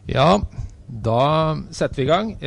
Ja, da setter vi I gang.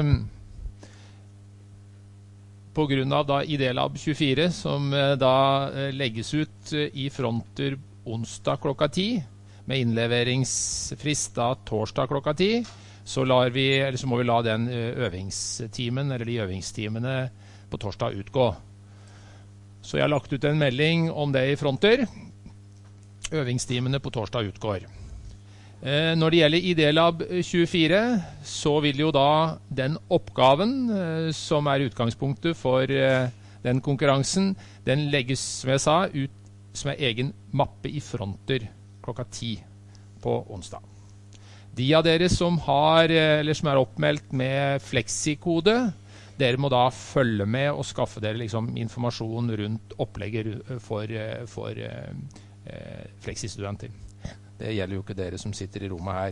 På grunn av da IDLab 24, som da legges ut I fronter onsdag klokka 10, med innleveringsfrist da torsdag klokka 10, så må vi la den øvingstimen, eller de øvingstimene på torsdag utgå. Så jeg har lagt ut en melding om det I fronter. Øvingstimene på torsdag utgår. Når det gjelder IDLab 24, så vil jo da den oppgaven som utgangspunktet for den konkurransen, den legges, som jeg sa, ut som egen mappe I fronter klokka 10 på onsdag. De av dere som som oppmeldt med flexikode, dere må da følge med og skaffe dere liksom informasjon rundt opplegget for flexistudenter. Det gjelder jo ikke dere som sitter I rommet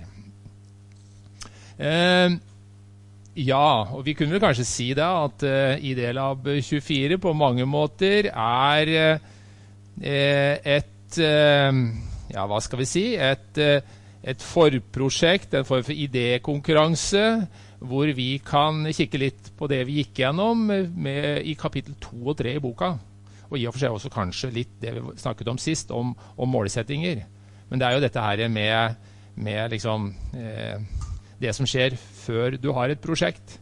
her. Ja, og vi kunne vel kanskje si det at IDLab 24 på mange måter hva skal vi si, et forprosjekt, en form for idékonkurranse, hvor vi kan kikke litt på det vi gikk gjennom I kapittel 2 og 3 I boka, og I og for seg også kanskje litt det vi snakket om sist, om målsettinger. Men det jo dette her med liksom, det som skjer før du har et prosjekt.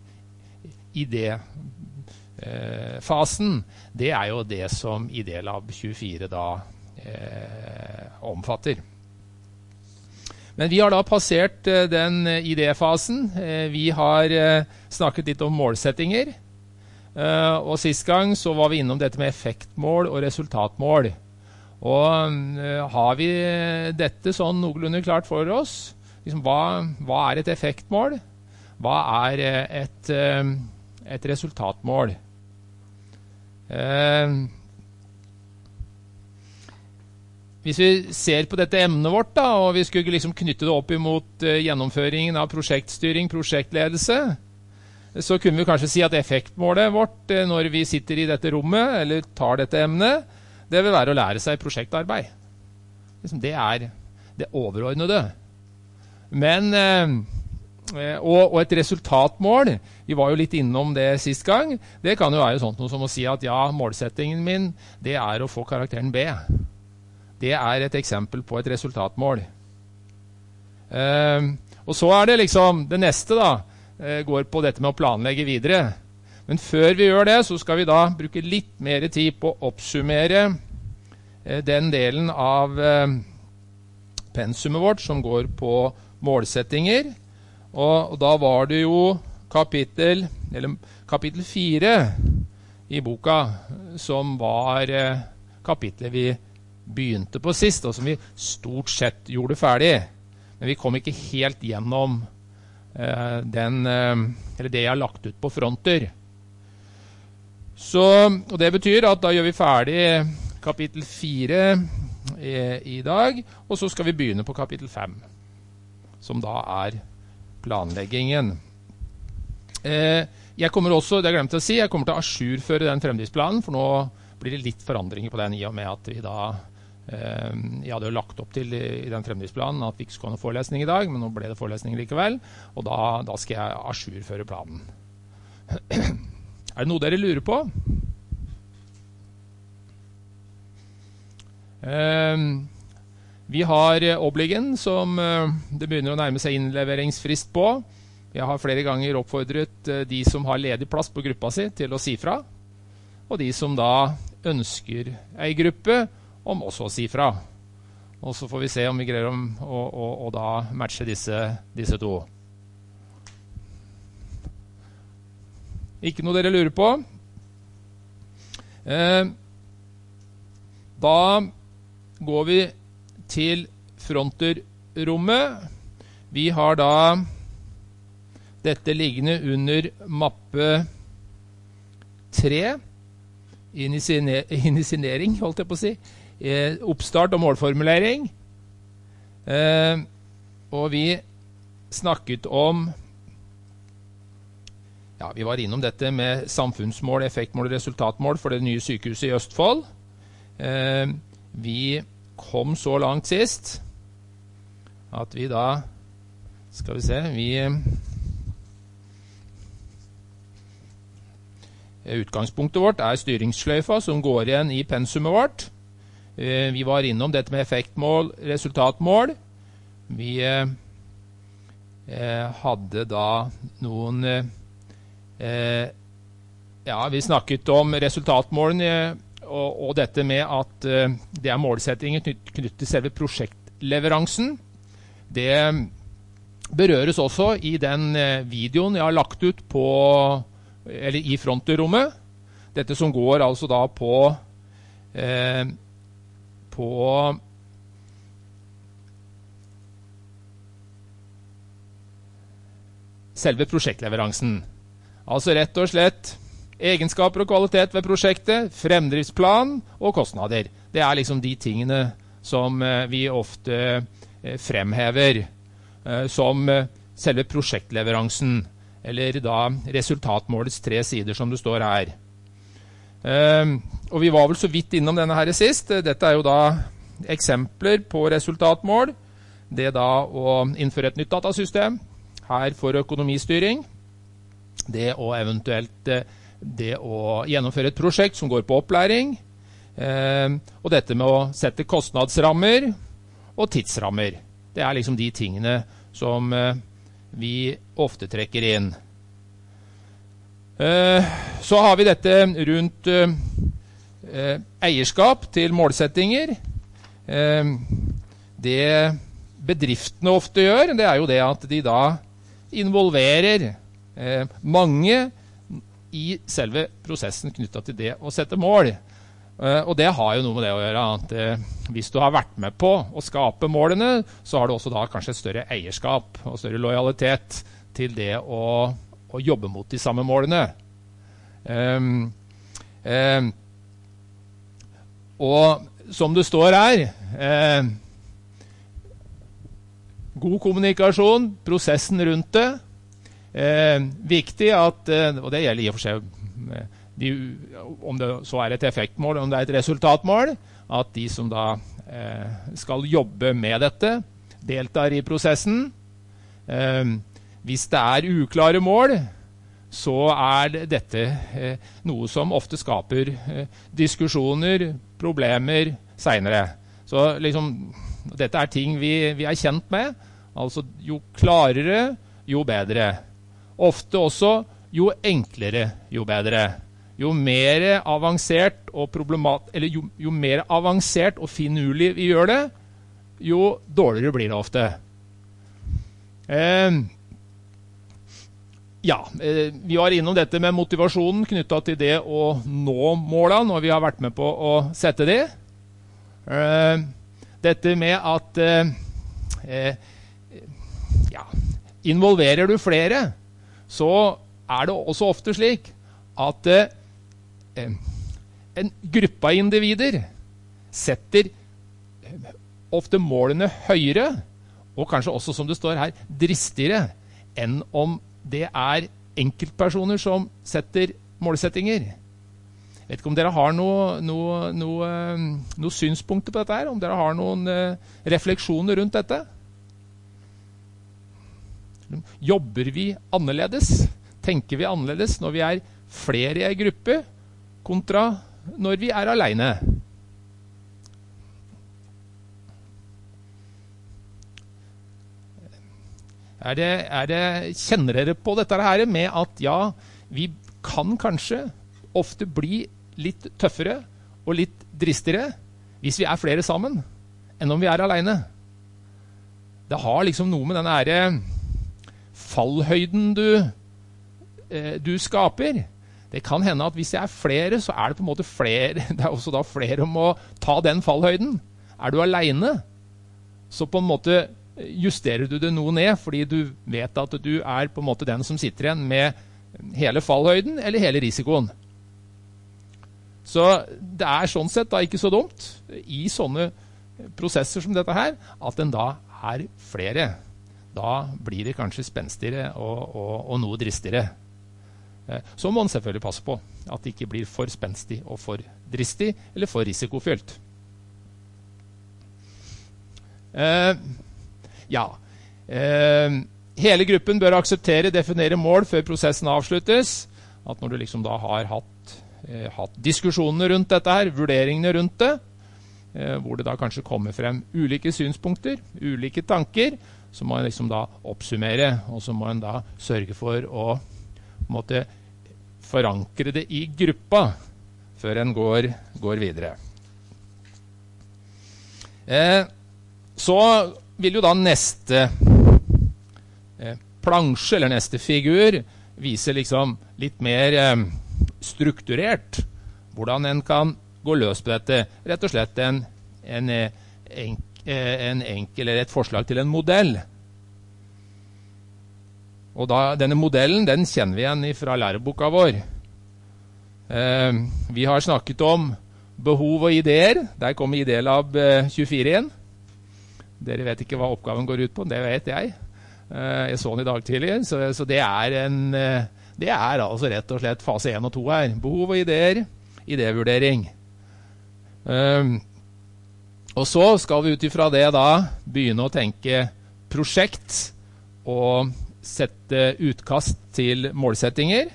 Idéfasen, det jo det som IDLab 24 da omfatter. Men vi har da passert den idéfasen. Vi har snakket litt om målsettinger. Og sist gang så var vi innom dette med effektmål og resultatmål. Og har vi dette sånn noenlunde klart for oss? Liksom, hva et effektmål? Hva et resultatmål? Hvis vi ser på dette emnet vårt da, og vi skulle liksom knytte det opp imot gjennomføringen av prosjektstyring, prosjektledelse, så kunne vi kanskje si at effektmålet vårt når vi sitter I dette rommet, eller tar dette emnet, det vil være å lære seg prosjektarbeid. Det det overordnede. Men, og et resultatmål, vi var jo litt innom det sist gang, det kan jo være sånt noe som å si at ja, målsettingen min, det å få karakteren B. Det et eksempel på et resultatmål. Og så det liksom, det neste da, går på dette med å planlegge videre. Men før vi gjør det, så skal vi da bruke litt mer tid på å oppsummere den delen av pensumet vårt som går på målsettinger. Og da var det jo kapittel 4 I boka, som var kapitlet vi begynte på sist, og som vi stort sett gjorde ferdig. Men vi kom ikke helt gjennom eller det jeg har lagt ut på fronter. Og det betyr at da gjør vi ferdig kapittel 4 I dag, og så skal vi begynne på kapittel 5, som da planleggingen. Jeg kommer også, det jeg glemte å si, jeg kommer til å ajourføre den fremdriftsplanen, for nå blir det litt forandringer på den I og med at vi da jeg hadde jo lagt opp til I den fremdriftsplanen at vi ikke skulle ha noen forelesning I dag, men nå ble det forelesning likevel, og da skal jeg ajourføre planen. Det noe dere lurer på? Vi har obligen som det begynner å nærme seg innleveringsfrist på. Jeg har flere ganger oppfordret de som har ledig plass på gruppa si til å si fra, og de som da ønsker en gruppe om også å si fra. Og så får vi se om vi greier å da matche disse to. Ikke noe dere lurer på. Da går vi til fronterrommet. Vi har da dette liggende under mappe 3, initiering, holdt jeg på å si, oppstart og målformulering. Og vi snakket om vi var innom dette med samfunnsmål, effektmål og resultatmål for det nye sykehuset I Østfold. Vi kom så langt sist at vi da Skal vi se, utgangspunktet vårt styringssløyfa som går igjen i pensumet vårt. Vi var innom dette med effektmål, resultatmål. Vi hadde da noen vi snakket om resultatmålene og dette med at det målsettingen knyttet til selve prosjektleveransen. Det berøres også i den videoen jeg har lagt ut i frontrommet. Dette som går altså da på selve prosjektleveransen. Altså rett og slett egenskaper og kvalitet ved prosjektet, fremdriftsplan og kostnader. Det liksom de tingene som vi ofte fremhever som selve prosjektleveransen, eller da resultatmålets 3 sider som det står her. Og vi var vel så vidt innom denne her sist. Dette jo da eksempler på resultatmål. Det da å innføre et nytt datasystem, her for økonomistyring. Det å eventuelt det å gjennomføre et prosjekt som går på opplæring. Og dette med å sette kostnadsrammer og tidsrammer. Det liksom de tingene som vi ofte trekker inn. Så har vi dette rundt eierskap til målsettinger. Det bedriftene ofte gjør, det jo det at de da involverer mange i selve prosessen knyttet til det å sette mål. Og det har jo noe med det å gjøre, at hvis du har vært med på å skape målene, så har du også da kanskje et større eierskap og større lojalitet til det å jobbe mot de samme målene. Og som det står her, god kommunikasjon, prosessen rundt det, viktig at, og det gjelder i og for seg om det så et effektmål, om det et resultatmål, at de som da skal jobbe med dette, deltar i prosessen. Hvis det uklare mål, så dette noe som ofte skaper diskusjoner, problemer senere. Så liksom, dette ting vi kjent med, altså jo klarere, jo bedre. Ofte også jo enklere, jo bedre. Jo mer avansert og jo mer avansert og finurlig vi gjør det, jo dårligere blir det ofte. Vi var innom dette med motivasjonen knyttet til det å nå målene når vi har vært med på å sette det. Dette med at involverer du flere, så det også ofte slik at en gruppe av individer setter ofte målene høyere, og kanskje også, som det står her, dristigere, enn om det enkeltpersoner som setter målsettinger. Jeg vet ikke om dere har noen synspunkter på dette her, om dere har noen refleksjoner rundt dette. Jobber vi annerledes? Tenker vi annerledes når vi flere i en gruppe, kontra når vi alene? Kjenner dere på dette her med at vi kan kanskje ofte bli litt tøffere og litt dristigere hvis vi flere sammen, enn om vi alene? Det har liksom noe med denne fallhøyden du skaper. Det kan hende at hvis jeg flere, så det på en måte flere, det også da flere om å ta den fallhøyden. Du alene, så på en måte justerer du det noe ned, fordi du vet at du på en måte den som sitter igjen med hele fallhøyden, eller hele risikoen. Så det sånn sett da ikke så dumt, i sånne prosesser som dette her, at den da flere. Da blir det kanskje spenstigere og noe dristigere. Så må man selvfølgelig passe på at det ikke blir for spenstig og for dristig, eller for risikofylt. hele gruppen bør akseptere, definere mål før prosessen avsluttes. At når du liksom da har hatt diskusjonene rundt dette her, vurderingene rundt det, hvor det da kanskje kommer frem ulike synspunkter, ulike tanker, så må en liksom da oppsummere, og så må en da sørge for å måtte forankre det i gruppa før en går videre. Så vil jo da neste plansje, eller neste figur, vise liksom litt mer strukturert hvordan en kan gå løs på dette. Rett og slett en enkel eller et forslag til en modell. Og denne modellen, den kjenner vi igjen fra læreboka vår. Vi har snakket om behov og ideer. Der kommer Idélab 24 inn. Dere vet ikke hva oppgaven går ut på, det vet jeg. Jeg så den i dag tidlig, så det er altså rett og slett fase 1 og 2 her. Behov og ideer, idévurdering. Og så skal vi ut ifra det da begynne å tenke prosjekt og sette utkast til målsettinger.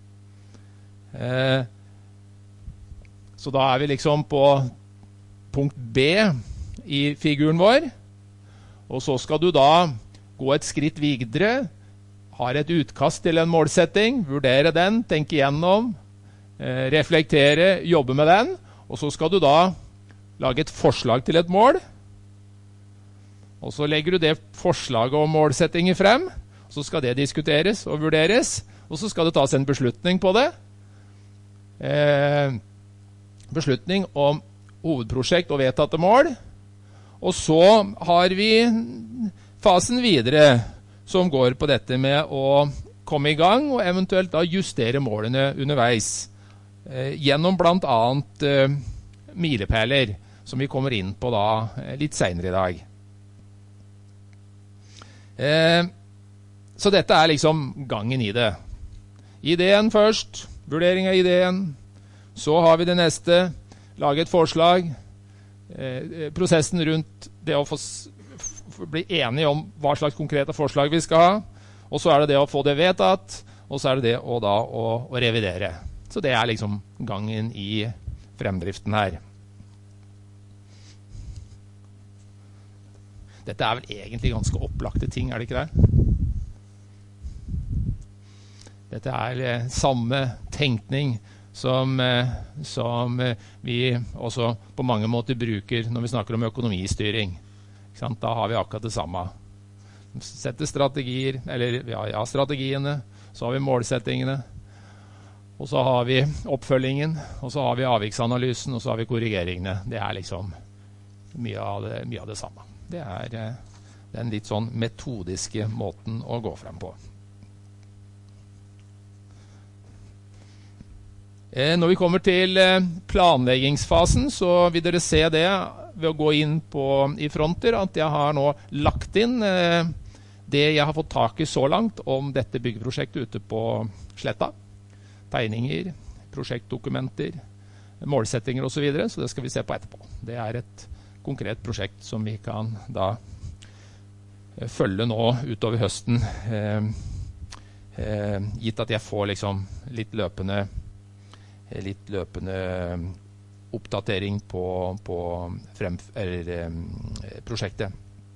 Så da er vi liksom på punkt B i figuren vår. Og så skal du da gå et skritt videre, har et utkast til en målsetting, vurdere den, tenke igjennom, reflektere, jobbe med den, og så skal du da lage et forslag til et mål, og så legger du det forslaget om målsettinger frem, så skal det diskuteres og vurderes, og så skal det tas en beslutning på det. Beslutning om hovedprosjekt og vedtatte mål, og så har vi fasen videre, som går på dette med å komme i gang, og eventuelt da justere målene underveis, gjennom blant annet milepæler, som vi kommer inn på da litt senere i dag. Så dette er liksom gangen i det. Ideen først, vurdering av ideen, så har vi det neste, lage et forslag, prosessen rundt det å få bli enige om hva slags konkrete forslag vi skal ha, og så er det det å få det vedtatt, og så er det det å revidere. Så det er liksom gangen i fremdriften her. Dette er vel egentlig ganske opplagte ting, er det ikke det? Dette er samme tenkning som vi også på mange måter bruker når vi snakker om økonomistyring. Da har vi akkurat det samme. Sette strategier, eller ja, strategiene, så har vi målsettingene, og så har vi oppfølgingen, og så har vi avviksanalysen, og så har vi korrigeringene. Det er liksom mye av det samme. Det er den litt sånn metodiske måten å gå frem på. Når vi kommer til planleggingsfasen, så vil dere se det ved å gå inn i Fronter, at jeg har nå lagt inn det jeg har fått tak i så langt om dette byggeprosjektet ute på Sletta. Tegninger, prosjektdokumenter, målsettinger og så videre, så det skal vi se på etterpå. Det er et konkret prosjekt som vi kan da følge nå utover høsten, gitt at jeg får liksom litt løpende oppdatering på prosjektet.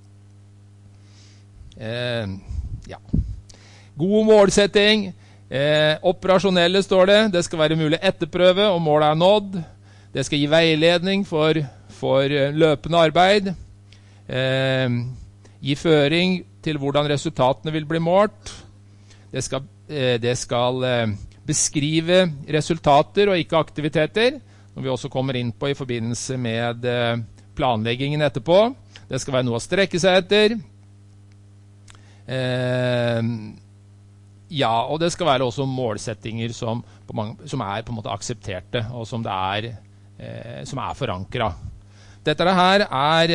Ja. God målsetting, operasjonelle står det. Det skal være mulig etterprøve om målet er nådd. Det skal gi veiledning for løpende arbeid. Gi føring til hvordan resultatene vil bli målt. Det skal beskrive resultater og ikke aktiviteter, når vi også kommer inn på i forbindelse med planleggingen etterpå. Det skal være noe å strekke seg etter. Ja, og det skal være også målsettinger som er på en måte aksepterte, og som er forankret. Dette her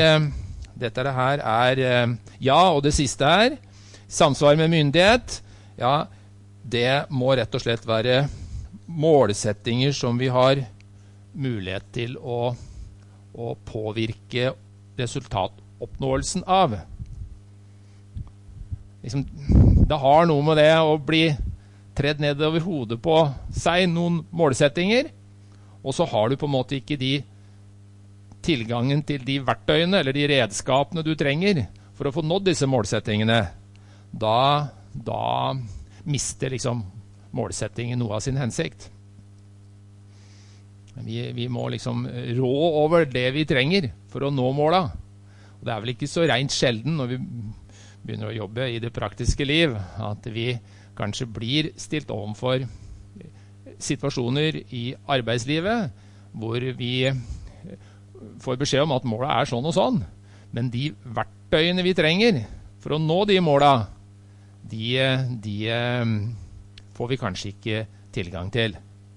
er ja, og det siste her, samsvar med myndighet, ja, det må rett og slett være målsettinger som vi har mulighet til å påvirke resultatoppnåelsen av. Liksom det har noe med det å bli tredd ned over hodet på seg noen målsettinger, og så har du på en måte ikke de tilgangen til de verktøyene eller de redskapene du trenger for å få nådd disse målsettingene. Da mister liksom målsettingen noe av sin hensikt. Vi må liksom rå over det vi trenger for å nå måla. Og det er vel ikke så rent sjelden når vi begynner å jobbe i det praktiske liv, at vi kanskje blir stilt overfor situasjoner i arbeidslivet hvor vi får beskjed om at målet er sånn og sånn, men de verktøyene vi trenger for å nå de måla, de får vi kanskje ikke tilgang til.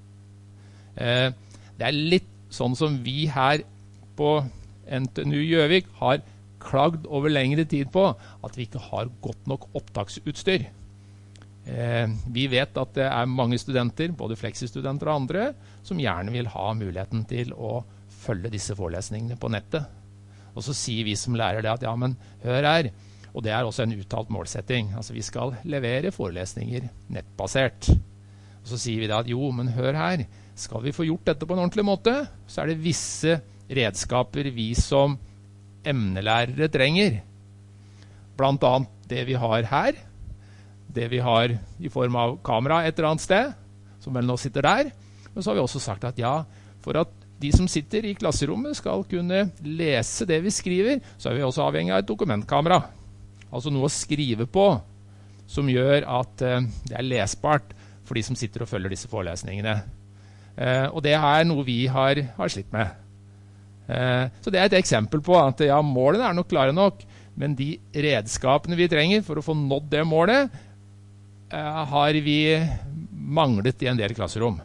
Det er litt sånn som vi her på NTNU Gjøvik har klagd over lengre tid på, at vi ikke har godt nok opptaksutstyr. Vi vet at det er mange studenter, både fleksistudenter og andre, som gjerne vil ha muligheten til å følge disse forelesningene på nettet. Og så sier vi som lærer det at ja, men hør her, og det er også en uttalt målsetting. Altså vi skal levere forelesninger nettbasert. Og så sier vi da at jo, men hør her, skal vi få gjort dette på en ordentlig måte, så er det visse redskaper vi som emnelærere trenger. Blant annet det vi har her, det vi har i form av kamera et eller annet sted, som vel nå sitter der. Men så har vi også sagt at ja, for at de som sitter i klasserommet skal kunne lese det vi skriver, så er vi også avhengig av et dokumentkamera. Altså noe å skrive på, som gjør at det er lesbart for de som sitter og følger disse forelesningene. Og det er noe vi har slitt med. Så det er et eksempel på at ja, målene er nok klare nok, men de redskapene vi trenger for å få nådd det målet, har vi manglet i en del klasserom.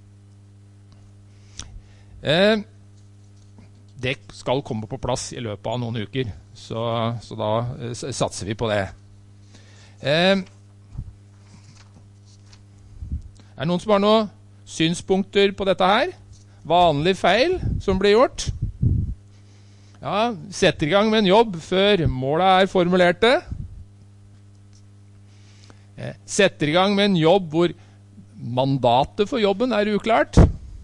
Det skal komme på plass i løpet av noen uker, så da satser vi på det. Er det noen som har noen synspunkter på dette her? Vanlig feil som blir gjort? Ja, sett i gang med en jobb før målet er formulerte. Setter i gang med en jobb hvor mandatet for jobben er uklart.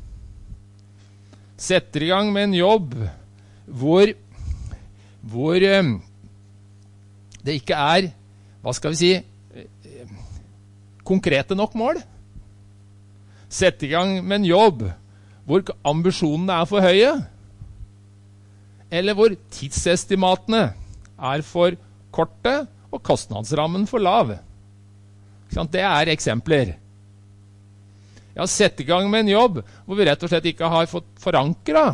Setter i gang med en jobb hvor det ikke er, hva skal vi si, konkrete nok mål. Setter i gang med en jobb hvor ambisjonene er for høye, eller hvor tidsestimatene er for korte og kostnadsrammen for lav. Det er eksempler. Ja, sett i gang med en jobb hvor vi rett og slett ikke har fått forankret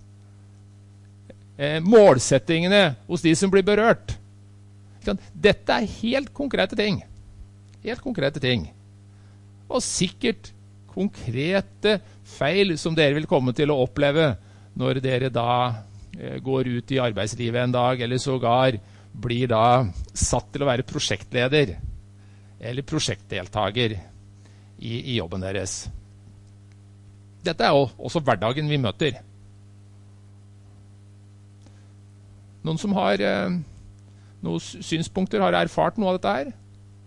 målsettingene hos de som blir berørt. Dette er helt konkrete ting. Helt konkrete ting. Og sikkert konkrete feil som dere vil komme til å oppleve når dere da går ut i arbeidslivet en dag, eller sågar blir da satt til å være prosjektleder eller prosjektdeltager i jobben deres. Dette er jo også hverdagen vi møter. Noen som har noen synspunkter, har erfart noe av dette her?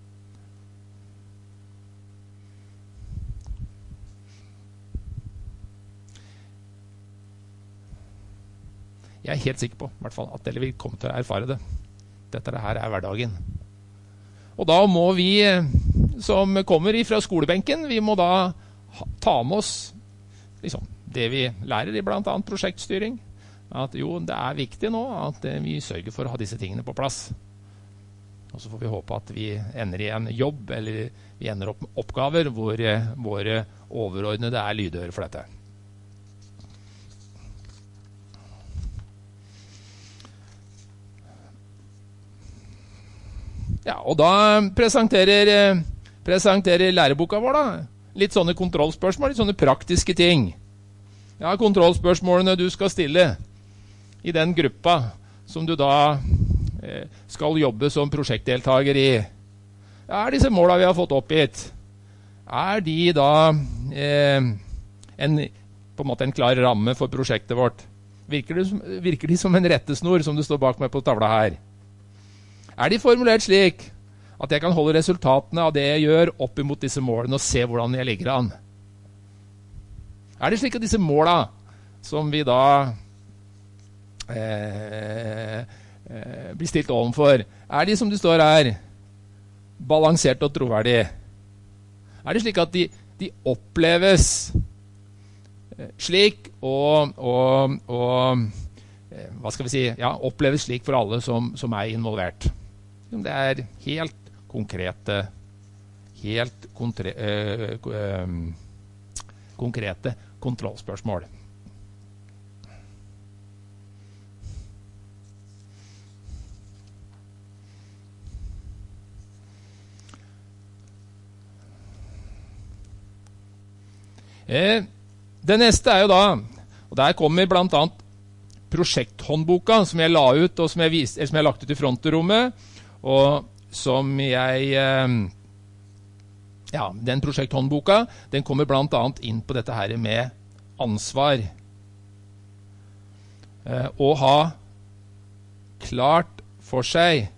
Jeg er helt sikker på, i hvert fall, at dere vil komme til å erfare det. Dette her er hverdagen. Og da må vi som kommer fra skolebenken, vi må da ta med oss liksom, det vi lærer i blant annet prosjektstyring. At jo, det er viktig nå at vi sørger for å ha disse tingene på plass. Og så får vi håpe at vi ender i en jobb, eller vi ender opp med oppgaver hvor våre overordnede er lydhøre for dette. Ja, og da presenterer læreboka vår da, litt sånne kontrollspørsmål, litt sånne praktiske ting. Ja, kontrollspørsmålene du skal stille i den gruppa som du da skal jobbe som prosjektdeltager i. Ja, er disse målene vi har fått oppgitt, er de da på en måte en klar ramme for prosjektet vårt? Virker de som en rettesnor som det står bak meg på tavla her? Er de formulert slik At jeg kan holde resultatene av det jeg gjør opp imot disse målene og se hvordan jeg ligger an. Er det slik at disse målene som vi da blir stilt ovenfor, er de som det står her, balansert og troverdig? Er det slik at de oppleves slik og hva skal vi si, ja, oppleves slik for alle som er involvert? Det er helt konkrete kontrollspørsmål. Det neste er jo da, og der kommer blant annet prosjekthåndboka som jeg la ut, og som jeg har lagt ut i frontrommet, og som den prosjekthåndboka, den kommer blant annet inn på dette her med ansvar. Å ha klart for seg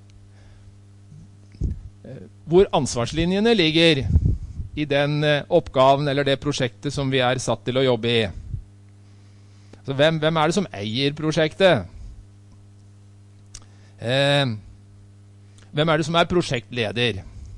hvor ansvarslinjene ligger i den oppgaven eller det prosjektet som vi er satt til å jobbe i. Så hvem er det som eier prosjektet? Hvem er det som er prosjektleder?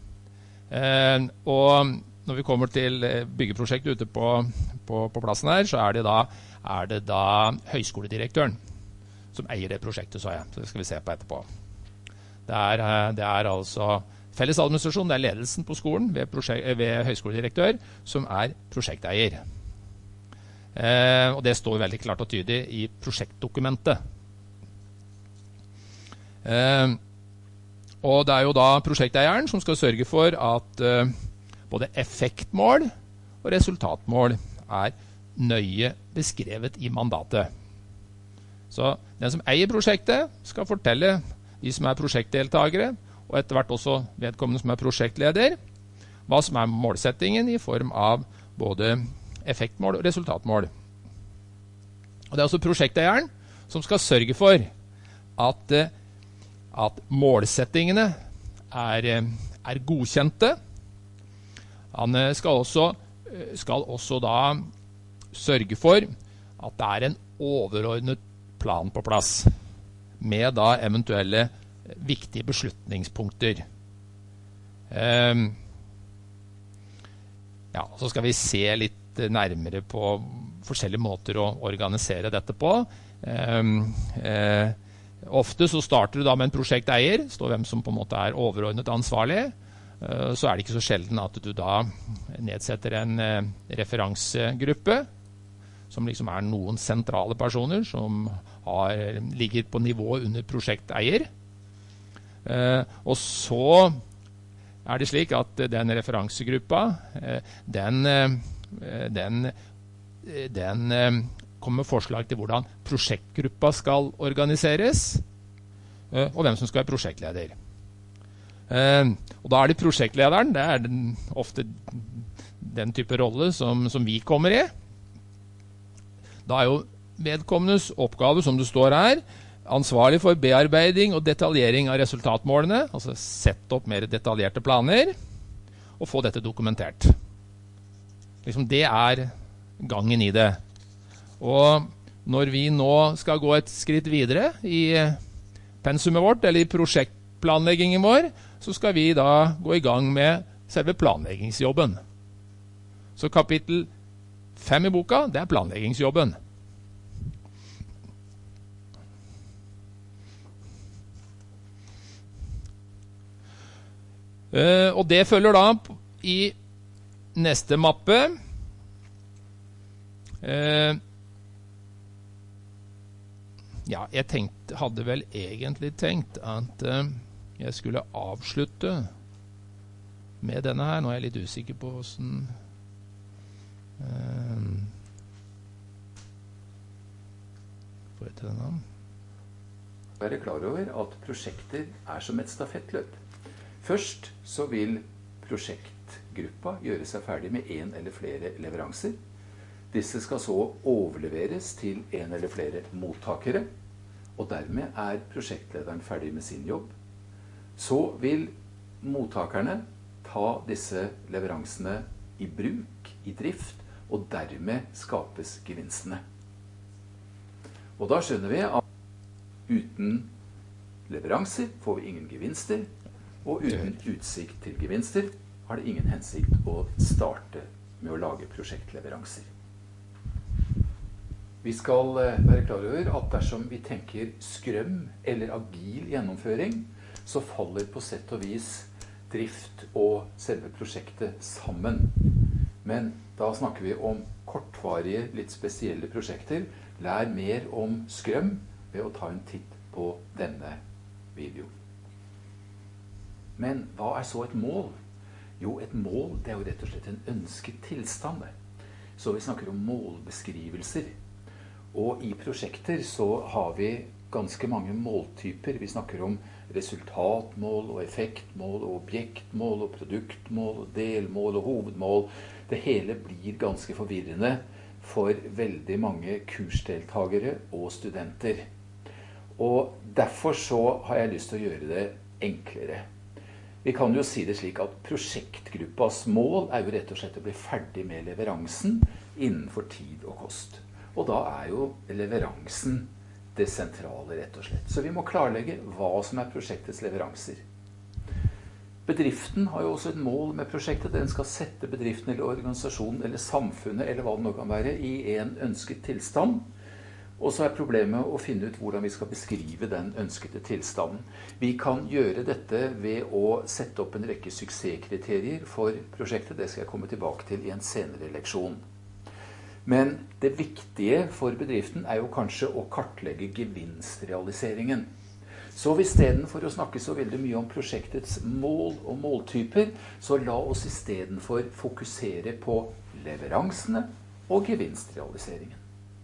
Og når vi kommer til byggeprosjektet ute på plassen her, så er det da høyskoledirektøren som eier det prosjektet, så jeg. Så det skal vi se på etterpå. Det er altså felles administrasjon, det er ledelsen på skolen ved høyskoledirektør som er prosjekteier. Og det står veldig klart og tydelig i prosjektdokumentet. Og det er jo da prosjekteieren som skal sørge for at både effektmål og resultatmål er nøye beskrevet i mandatet. Så den som eier prosjektet skal fortelle de som er prosjektdeltagere, og etter hvert også vedkommende som er prosjektleder, hva som er målsettingen i form av både effektmål og resultatmål. Og det er også prosjekteieren som skal sørge for at målsettingene er godkjente. Han skal også da sørge for at det er en overordnet plan på plass, med da eventuelle viktige beslutningspunkter. Så skal vi se litt nærmere på forskjellige måter å organisere dette på. Ofte så starter du da med en prosjekteier, står hvem som på en måte er overordnet ansvarlig. Så er det ikke så sjelden at du da nedsetter en referansegruppe, som liksom er noen sentrale personer som ligger på nivå under prosjekteier. Og så er det slik at den referansegruppa, den kommer med forslag til hvordan prosjektgruppa skal organiseres, og hvem som skal være prosjektleder. Og da er det prosjektlederen, det er ofte den type rolle som vi kommer i. Da er jo vedkommendes oppgave, som det står her, ansvarlig for bearbeiding og detaljering av resultatmålene, altså sette opp mer detaljerte planer, og få dette dokumentert. Liksom det er gangen i det. Og når vi nå skal gå et skritt videre i pensumet vårt, eller i prosjektplanleggingen vår, så skal vi da gå i gang med selve planleggingsjobben. Så kapittel 5 i boka, det er planleggingsjobben. Og det følger da i neste mappe. Jeg hadde vel egentlig tenkt at jeg skulle avslutte med denne her. Nå er jeg litt usikker på hvordan får jeg til denne. Være klar over at prosjekter er som et stafettløp. Først så vil prosjektgruppa gjøre seg ferdig med en eller flere leveranser. Disse skal så overleveres til en eller flere mottakere, og dermed er prosjektlederen ferdig med sin jobb. Så vil mottakerne ta disse leveransene i bruk, i drift, og dermed skapes gevinstene. Og da skjønner vi at uten leveranser får vi ingen gevinster, og uten utsikt til gevinster har det ingen hensikt å starte med å lage prosjektleveranser. Vi skal være klar over at dersom vi tenker skrøm eller agil gjennomføring, så faller på sett og vis drift og selve prosjektet sammen. Men da snakker vi om kortvarige, litt spesielle prosjekter. Lær mer om skrøm ved å ta en titt på denne videoen. Men hva er så et mål? Jo, et mål det er jo rett og slett en ønsket tilstand. Så vi snakker om målbeskrivelser. Og i prosjekter så har vi ganske mange måltyper. Vi snakker om resultatmål og effektmål og objektmål og produktmål og delmål og hovedmål. Det hele blir ganske forvirrende for veldig mange kursdeltagere og studenter. Og derfor så har jeg lyst til å gjøre det enklere. Vi kan jo si det slik at prosjektgruppas mål er jo rett og slett å bli ferdig med leveransen innenfor tid og kost. Og da er jo leveransen det sentrale, rett og slett. Så vi må klarlegge hva som er prosjektets leveranser. Bedriften har jo også et mål med prosjektet. Den skal sette bedriften eller organisasjonen eller samfunnet eller hva det nå kan være i en ønsket tilstand. Og så er problemet å finne ut hvordan vi skal beskrive den ønskede tilstanden. Vi kan gjøre dette ved å sette opp en rekke suksesskriterier for prosjektet. Det skal jeg komme tilbake til i en senere leksjon. Men det viktige for bedriften er jo kanskje å kartlegge gevinstrealiseringen. Så i stedet for å snakke så veldig mye om prosjektets mål og måltyper, så la oss i stedet for fokusere på leveransene og gevinstrealiseringen.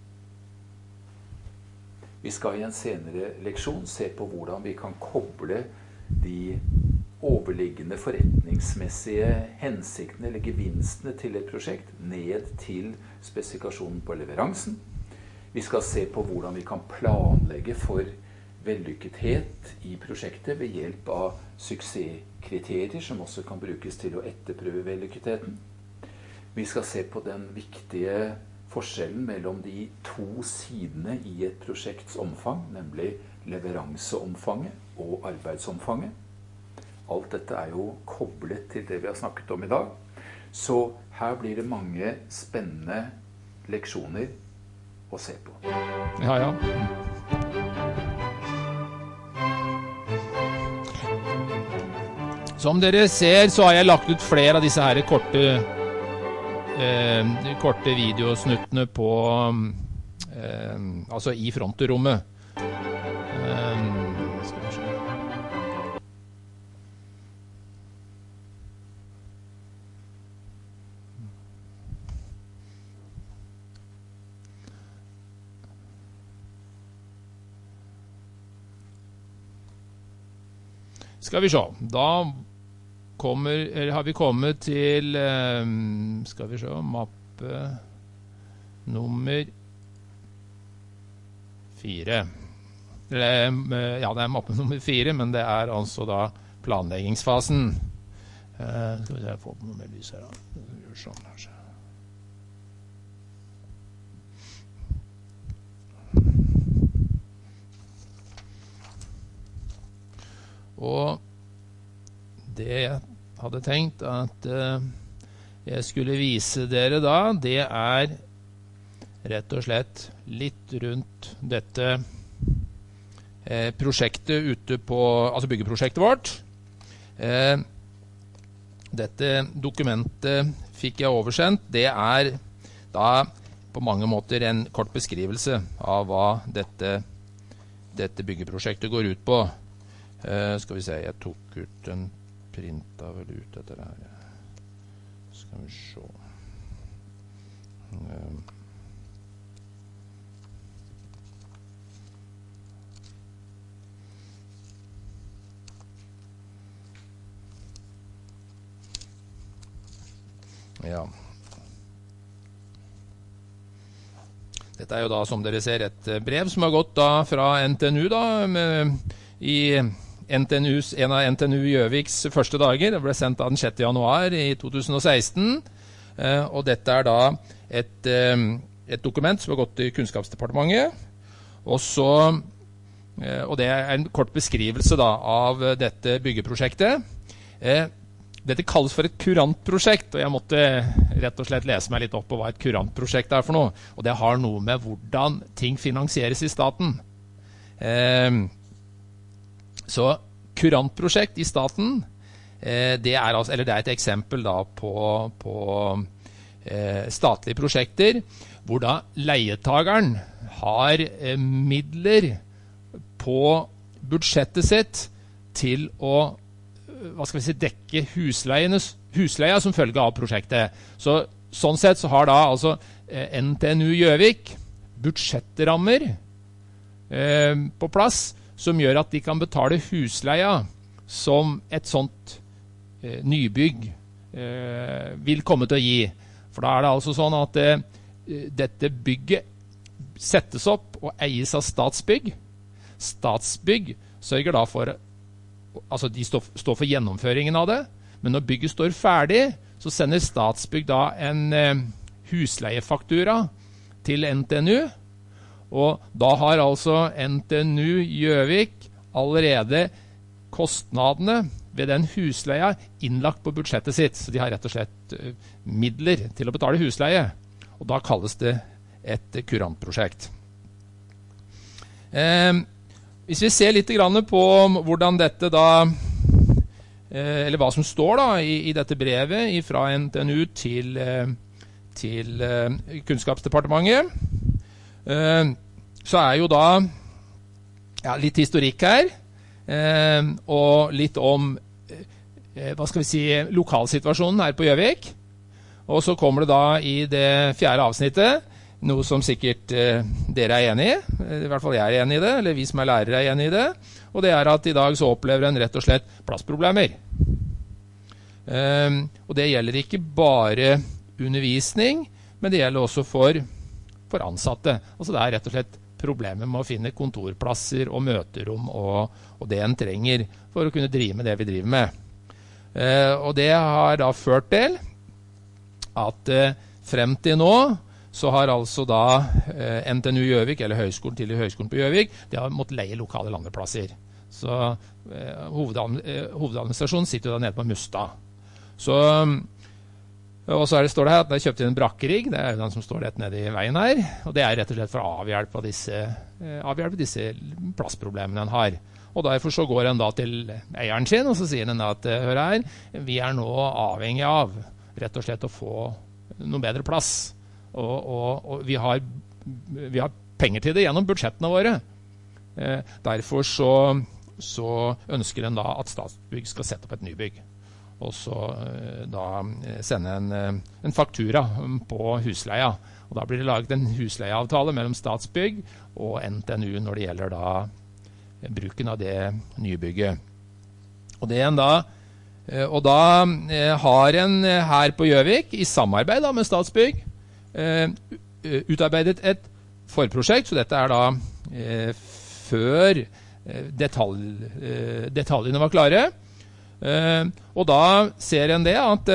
Vi skal i en senere leksjon se på hvordan vi kan koble de overliggende forretningsmessige hensiktene eller gevinstene til et prosjekt ned til spesifikasjonen på leveransen. Vi skal se på hvordan vi kan planlegge for vellykkethet i prosjektet ved hjelp av suksesskriterier som også kan brukes til å etterprøve vellykketheten. Vi skal se på den viktige forskjellen mellom de to sidene i et prosjekts omfang, nemlig leveranseomfanget og arbeidsomfanget. Alt dette er jo koblet til det vi har snakket om i dag. Så her blir det mange spennende leksjoner å se på. Ja. Som dere ser, så har jeg lagt ut flere av disse her korte videosnuttene på altså i frontrommet. Skal vi se. Skal vi se. Da har vi kommet til skal vi se, mappe nummer 4. Ja, det er mappe nummer 4, men det er altså da planleggingsfasen. Skal vi se, jeg får på noe mer lys her da. Gjør sånn kanskje. Og det jeg hadde tenkt at jeg skulle vise dere da, det er rett og slett litt rundt dette prosjektet ute på, altså byggeprosjektet vårt. Dette dokumentet fikk jeg oversendt. Det er da på mange måter en kort beskrivelse av hva dette byggeprosjektet går ut på. Skal vi se, jeg tok ut en printa vel ut etter det her. Skal vi se. Ja. Dette er jo da, som dere ser, et brev som har gått da fra NTNU da, en av NTNU Gjøviks første dager. Det ble sendt den 6. januar i 2016, og dette er da et dokument som har gått til Kunnskapsdepartementet, og det er en kort beskrivelse da, av dette byggeprosjektet. Dette kalles for et kurantprosjekt, og jeg måtte rett og slett lese meg litt opp på hva et kurantprosjekt er for noe, og det har noe med hvordan ting finansieres i staten. Så kurantprosjekt i staten, det er et eksempel da på statlige prosjekter, hvor da leietageren har midler på budsjettet sitt til å dekke husleia som følge av prosjektet. Sånn sett så har da altså NTNU Gjøvik budsjettrammer på plass som gjør at de kan betale husleia som et sånt nybygg vil komme til å gi. For da er det altså sånn at dette bygget settes opp og eies av Statsbygg. Statsbygg sørger da for, altså de står for gjennomføringen av det, men når bygget står ferdig, så sender Statsbygg da en husleiefaktura til NTNU, og da har altså NTNU Gjøvik allerede kostnadene ved den husleia innlagt på budsjettet sitt, så de har rett og slett midler til å betale husleie, og da kalles det et kurantprosjekt. Hvis vi ser litt grann på hvordan dette da, eller hva som står da i dette brevet fra NTNU til Kunnskapsdepartementet, så er jo da litt historikk her, og litt om lokalsituasjonen her på Gjøvik. Og så kommer det da i det 4. avsnittet, noe som sikkert dere er enig i hvert fall jeg er enig i det, eller vi som er lærere er enig i det, og det er at i dag så opplever en rett og slett plassproblemer. Og det gjelder ikke bare undervisning, men det gjelder også for ansatte. Altså det er rett og slett problemer med å finne kontorplasser og møterom og det en trenger for å kunne drive med det vi driver med. Og det har da ført til at frem til nå så har altså da NTNU Gjøvik, eller Høgskolen på Gjøvik, de har måttet leie lokale landeplasser. Så hovedadministrasjonen sitter jo da nede på Mustad. Og så står det her at de har kjøpt inn en brakkerigg, det er jo den som står rett nede i veien her, og det er rett og slett for å avhjelpe disse plassproblemene den har. Og derfor så går den da til eieren sin, og så sier den da at, hør her, vi er nå avhengig av rett og slett å få noe bedre plass. Og vi har penger til det gjennom budsjettene våre. Derfor så ønsker en da at Statsbygg skal sette opp et nybygg. Og så da sende en faktura på husleia. Og da blir det laget en husleieavtale mellom Statsbygg og NTNU når det gjelder da bruken av det nybygget. Og da har en her på Gjøvik i samarbeid da med Statsbygg utarbeidet et forprosjekt, så dette er da før detaljene var klare, og da ser en det at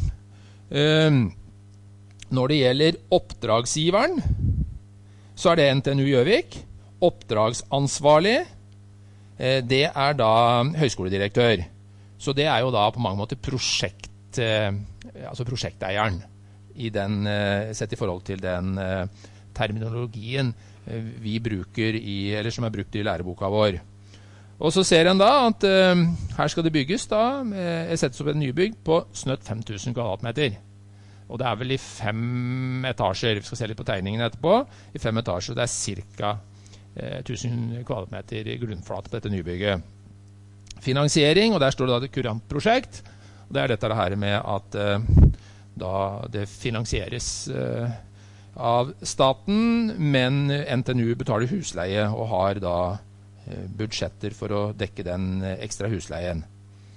når det gjelder oppdragsgiveren, så er det NTNU Gjøvik. Oppdragsansvarlig, det er da høyskoledirektør. Så det er jo da på mange måter prosjekteieren sett i forhold til den terminologien vi bruker eller som er brukt i læreboka vår. Og så ser en da at her skal det bygges da, settes opp et nybygg på snøtt 5000 kvadratmeter. Og det er vel i 5 etasjer, vi skal se litt på tegningen etterpå, i 5 etasjer, det er cirka 1000 kvadratmeter grunnflate på dette nybygget. Finansiering, og der står det da et kurantprosjekt, og det er dette her med at da det finansieres av staten, men NTNU betaler husleie og har da budsjetter for å dekke den ekstra husleien.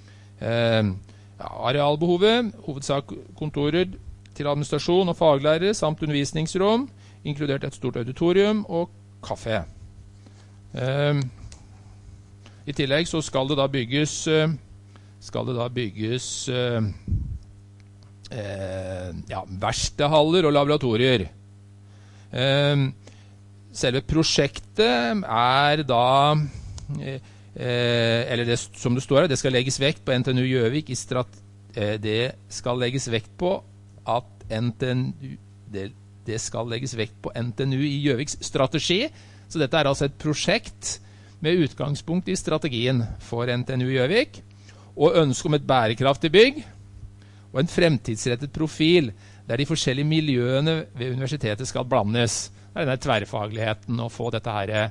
Arealbehovet, hovedsak kontorer til administrasjon og faglærere, samt undervisningsrom, inkludert et stort auditorium og kaffe. I tillegg så skal det da bygges verkstedhaller og laboratorier. Selve prosjektet da eller det, som det står her, det skal legges vekt på NTNU Gjøvik det skal legges vekt på at det skal legges vekt på NTNU i Gjøviks strategi. Så dette altså et prosjekt med utgangspunkt i strategien for NTNU Gjøvik, og ønske om et bærekraftig bygg, og en fremtidsrettet profil, der de forskjellige miljøene ved universitetet skal blandes. Det denne tverrfagligheten, å få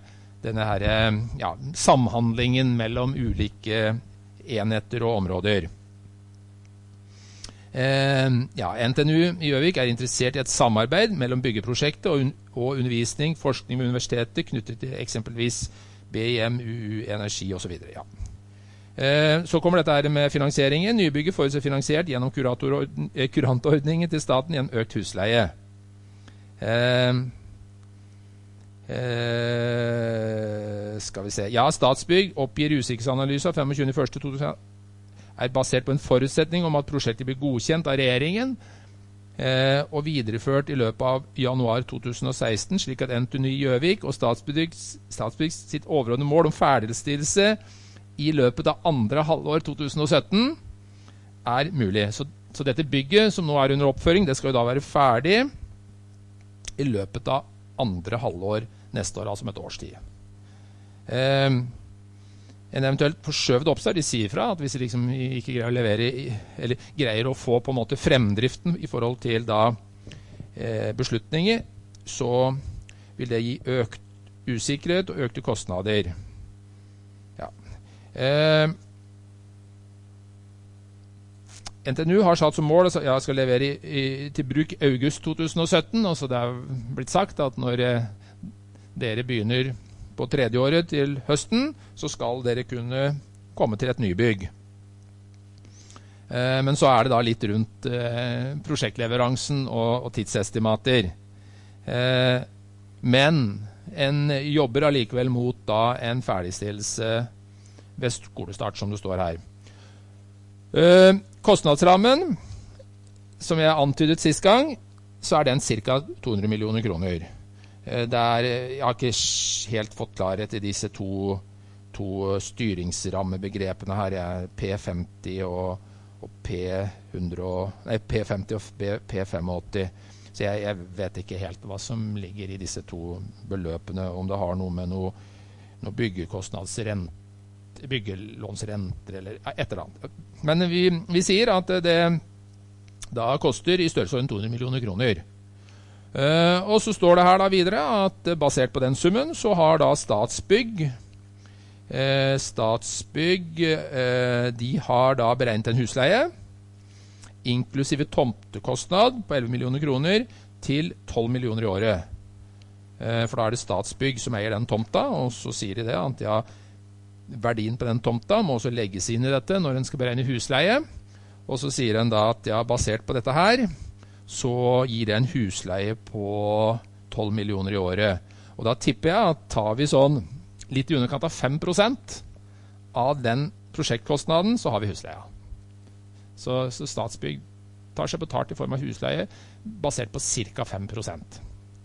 denne samhandlingen mellom ulike enheter og områder. NTNU i Gjøvik interessert i et samarbeid mellom byggeprosjektet og undervisning, forskning med universitetet knyttet til eksempelvis BIM, UU, energi og så videre. Så kommer dette her med finansieringen. Nybygget forutser finansiert gjennom kurantordningen til staten gjennom økt husleie. Skal vi se. Statsbygg oppgir usikkerhetsanalyse av 25.1.2000 basert på en forutsetning om at prosjektet blir godkjent av regjeringen og videreført i løpet av januar 2016, slik at NTNU Gjøvik og Statsbygg sitt overordnede mål om ferdigstillelse i løpet av andre halvår 2017 mulig. Så dette bygget som nå under oppføring, det skal jo da være ferdig i løpet av andre halvår neste år, altså om et års tid. En eventuelt forskjøvet oppstart, de sier fra at hvis de liksom ikke greier å levere, eller greier å få på en måte fremdriften i forhold til da beslutninger, så vil det gi økt usikkerhet og økte kostnader. NTNU har satt som mål at jeg skal levere til bruk august 2017, og så det blitt sagt at når dere begynner på tredje året til høsten, så skal dere kunne komme til et nybygg. Men så det da litt rundt prosjektleveransen og tidsestimater. Men en jobber allikevel mot da en ferdigstillelse ved skolestart, som det står her. Kostnadsrammen, som jeg antydet sist gang, så den ca. 200 millioner kroner. Jeg har ikke helt fått klarhet i disse to styringsrammebegrepene her, P50 og P50 og P85. Så jeg vet ikke helt hva som ligger i disse to beløpene, om det har noe med noe byggelånsrenter eller et eller annet. Men vi sier at det da koster i størrelsesorden 200 millioner kroner. Og så står det her da videre at basert på den summen så har da Statsbygg de har da beregnet en husleie inklusive tomtekostnad på 11 millioner kroner til 12 millioner i året. For da det Statsbygg som eier den tomta, og så sier de det at verdien på den tomta må også legges inn i dette når en skal beregne husleie. Og så sier en da at basert på dette her så gir det en husleie på 12 millioner i året. Og da tipper jeg at tar vi sånn litt i underkant av 5% av den prosjektkostnaden, så har vi husleia. Så Statsbygg tar seg betalt i form av husleie basert på ca. 5%.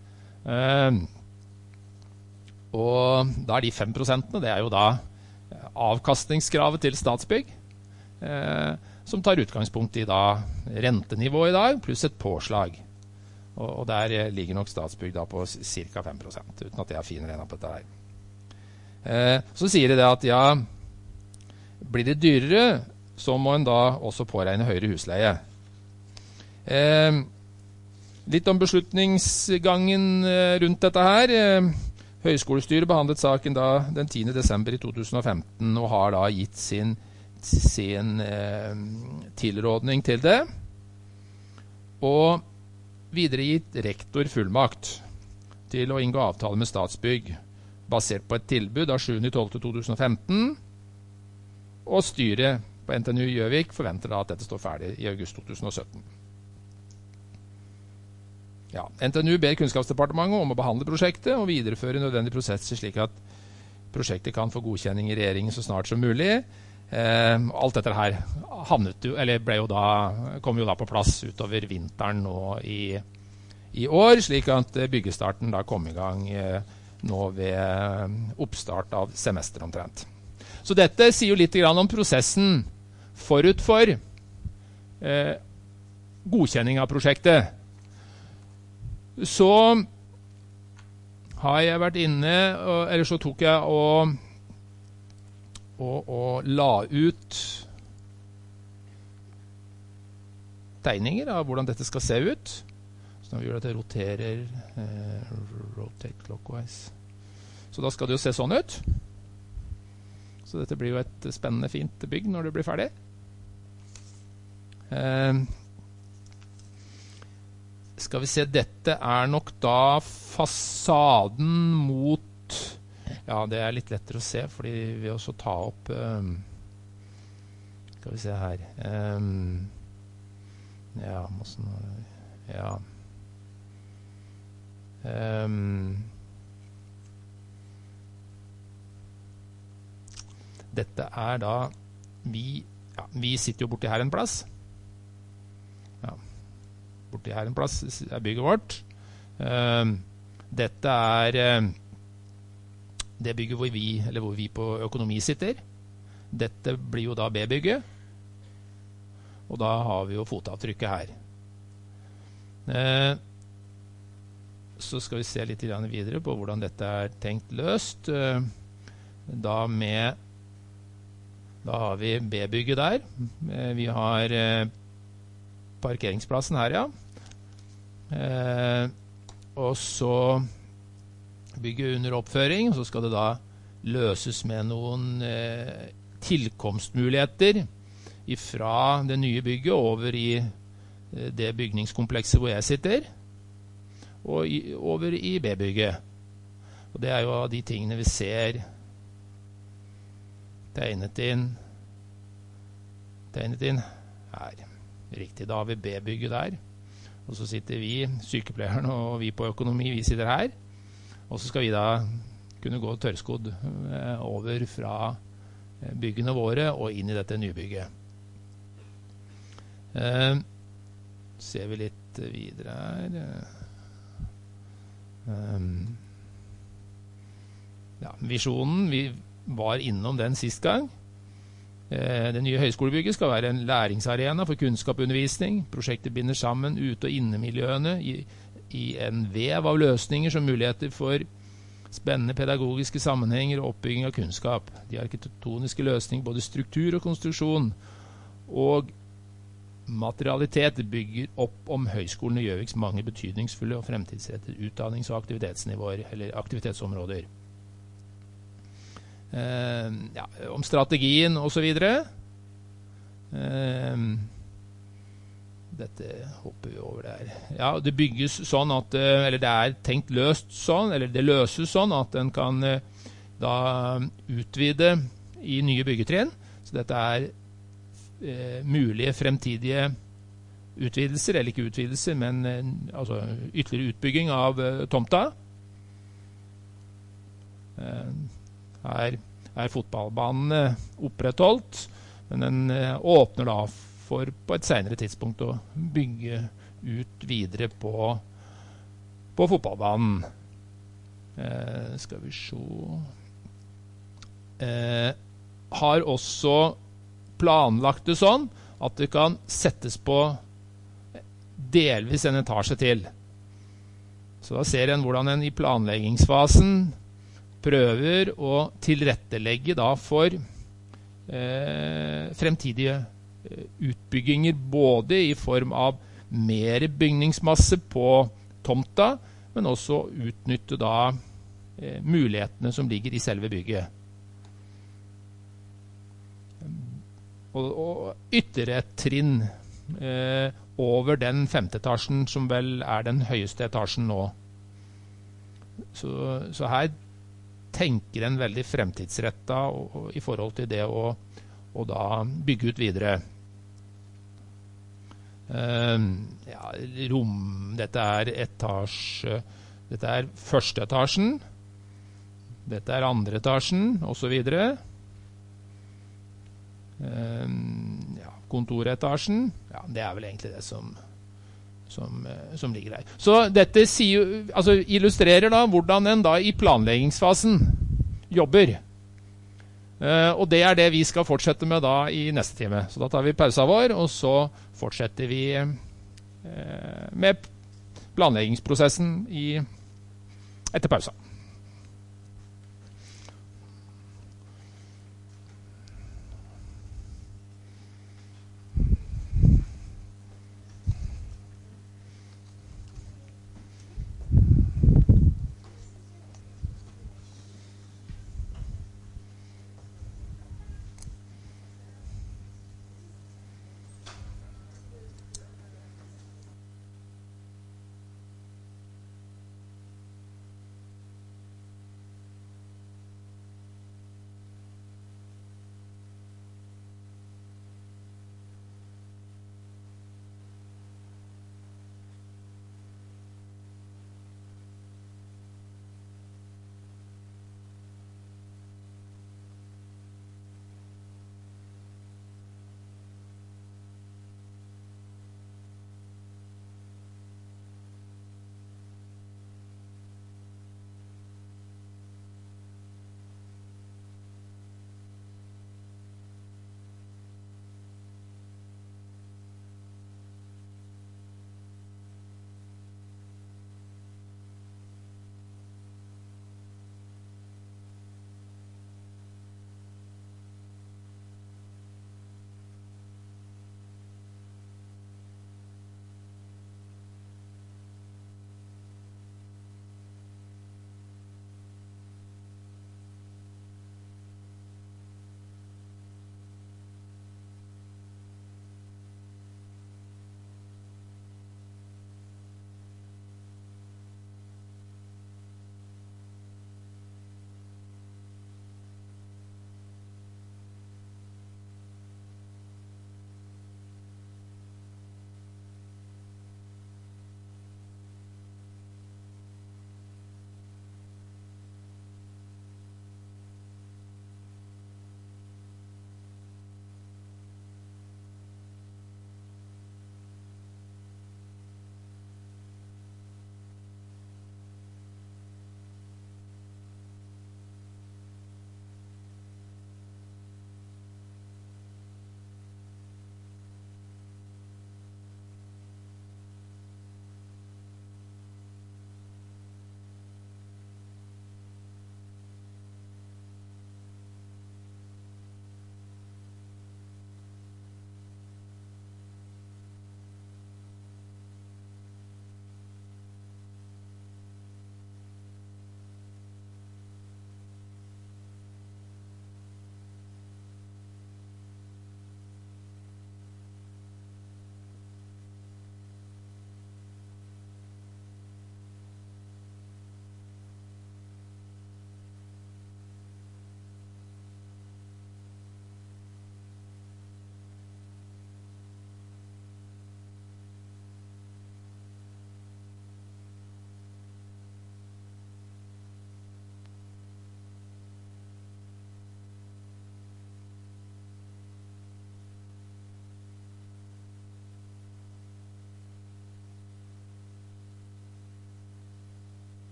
Og da de 5%, det jo da avkastningskravet til Statsbygg, som tar utgangspunkt i da rentenivået i dag, pluss et påslag. Og der ligger nok Statsbygg da på ca. 5%, uten at jeg finner en av på dette her. Så sier de det at blir det dyrere, så må en da også påregne høyere husleie. Litt om beslutningsgangen rundt dette her. Høyskolestyret behandlet saken da den 10. desember i 2015 og har da gitt sin tilrådning til det, og videre gitt rektor fullmakt til å inngå avtale med Statsbygg basert på et tilbud av 7.12.2015, og styret på NTNU Gjøvik forventer da at dette står ferdig i august 2017. NTNU ber Kunnskapsdepartementet om å behandle prosjektet og videreføre nødvendige prosesser slik at prosjektet kan få godkjenning i regjeringen så snart som mulig. Alt dette her kom jo da på plass utover vinteren nå i år, slik at byggestarten da kom i gang nå ved oppstart av semester omtrent. Så dette sier jo litt grann om prosessen forut for godkjenning av prosjektet. Så har jeg vært inne, eller så tok jeg og la ut tegninger av hvordan dette skal se ut. Så når vi gjør at det roterer, rotate clockwise. Så da skal det jo se sånn ut. Så dette blir jo et spennende, fint bygg når det blir ferdig. Skal vi se, dette er nok da fasaden mot, ja, det er litt lettere å se, fordi vi også ta opp, skal vi se her, ja, ja, dette er da, vi sitter jo borti her en plass, borti her en plass er bygget vårt. Dette er det bygget hvor vi på økonomi sitter. Dette blir jo da B-bygget. Og da har vi jo fotavtrykket her. Så skal vi se litt videre på hvordan dette er tenkt løst. Da har vi B-bygget der. Vi har parkeringsplassen her, ja. Og så bygge under oppføring, og så skal det da løses med noen tilkomstmuligheter fra det nye bygget over i det bygningskomplekset hvor jeg sitter, og over i B-bygget. Og det er jo de tingene vi ser tegnet inn her. Riktig, da har vi B-bygget der. Og så sitter vi, sykepleierne og vi på økonomi, vi sitter her. Og så skal vi da kunne gå tørrskodd over fra byggene våre og inn i dette nybygget. Ser vi litt videre her. Ja, visjonen, vi var innom den sist gang. Det nye høyskolebygget skal være en læringsarena for kunnskap og undervisning. Prosjektet binder sammen ute- og innemiljøene i en vev av løsninger som muligheter for spennende pedagogiske sammenhenger og oppbygging av kunnskap. De arkitektoniske løsninger, både struktur og konstruksjon og materialitet, bygger opp om Høgskolen i Gjøviks mange betydningsfulle og fremtidsrettede utdannings- og aktivitetsnivåer, eller aktivitetsområder. Om strategien og så videre. Dette hopper vi over der. Ja, det bygges sånn at, eller det er tenkt løst sånn, eller det løses sånn at den kan da utvide i nye byggetrinn. Så dette er mulige fremtidige utvidelser, eller ikke utvidelser, men altså ytterligere utbygging av tomta. Her er fotballbanen opprettholdt, men den åpner da for på et senere tidspunkt å bygge ut videre på fotballbanen. Skal vi se. Har også planlagt det sånn at det kan settes på delvis en etasje til. Så da ser en hvordan en i planleggingsfasen prøver å tilrettelegge da for fremtidige utbygginger, både i form av mer bygningsmasse på tomta, men også utnytte da mulighetene som ligger i selve bygget. Og ytterligere et trinn over den 5. etasjen, som vel er den høyeste etasjen nå. Så her tenker en veldig fremtidsrettet i forhold til det å da bygge ut videre. Dette er første etasjen. Dette er andre etasjen, og så videre. Ja, kontoretasjen. Ja, det er vel egentlig det som ligger der. Så dette illustrerer da hvordan en da i planleggingsfasen jobber. Og det er det vi skal fortsette med da i neste time. Så da tar vi pausa vår, og så fortsetter vi med planleggingsprosessen etter pausa.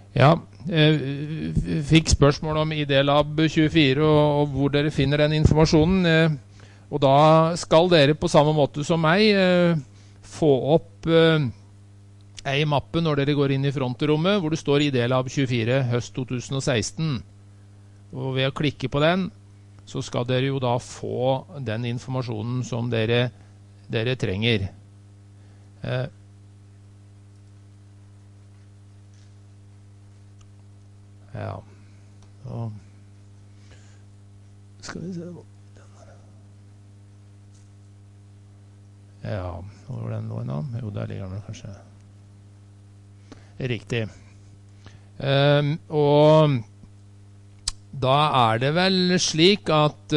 Ja, fikk spørsmål om IDLab 24 og hvor dere finner den informasjonen. Og da skal dere på samme måte som meg få opp ei mappe når dere går inn i frontrommet, hvor det står IDLab 24 høst 2016. Og ved å klikke på den, så skal dere jo da få den informasjonen som dere trenger. Ja, og skal vi se ja, hvor var den nå nå? Jo, der ligger den kanskje. Riktig. Og da det vel slik at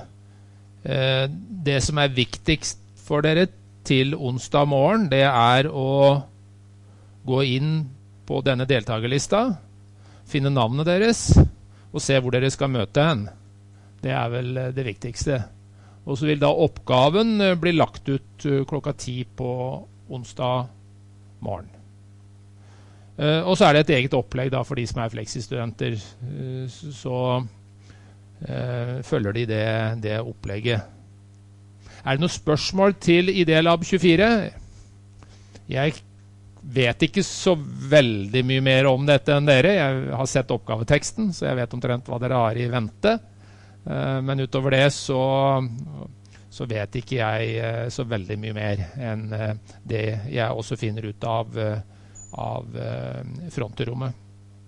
det som viktigst for dere til onsdag morgen, det å gå inn på denne deltagerlista, finne navnet deres og se hvor dere skal møte hen. Det vel det viktigste. Og så vil da oppgaven bli lagt ut klokka 10 på onsdag morgen. Og så det et eget opplegg da for de som fleksistudenter, så følger de det opplegget. Det noen spørsmål til IDLab 24? Jeg vet ikke så veldig mye mer om dette enn dere. Jeg har sett oppgaveteksten, så jeg vet omtrent hva dere har i vente. Men utover det så vet ikke jeg så veldig mye mer enn det jeg også finner ut av frontrommet.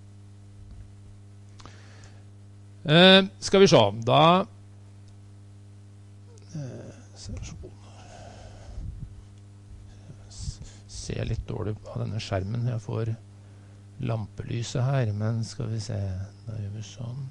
Skal vi se, da ser litt dårlig av denne skjermen. Jeg får lampelyset her, men skal vi se, da gjør vi sånn.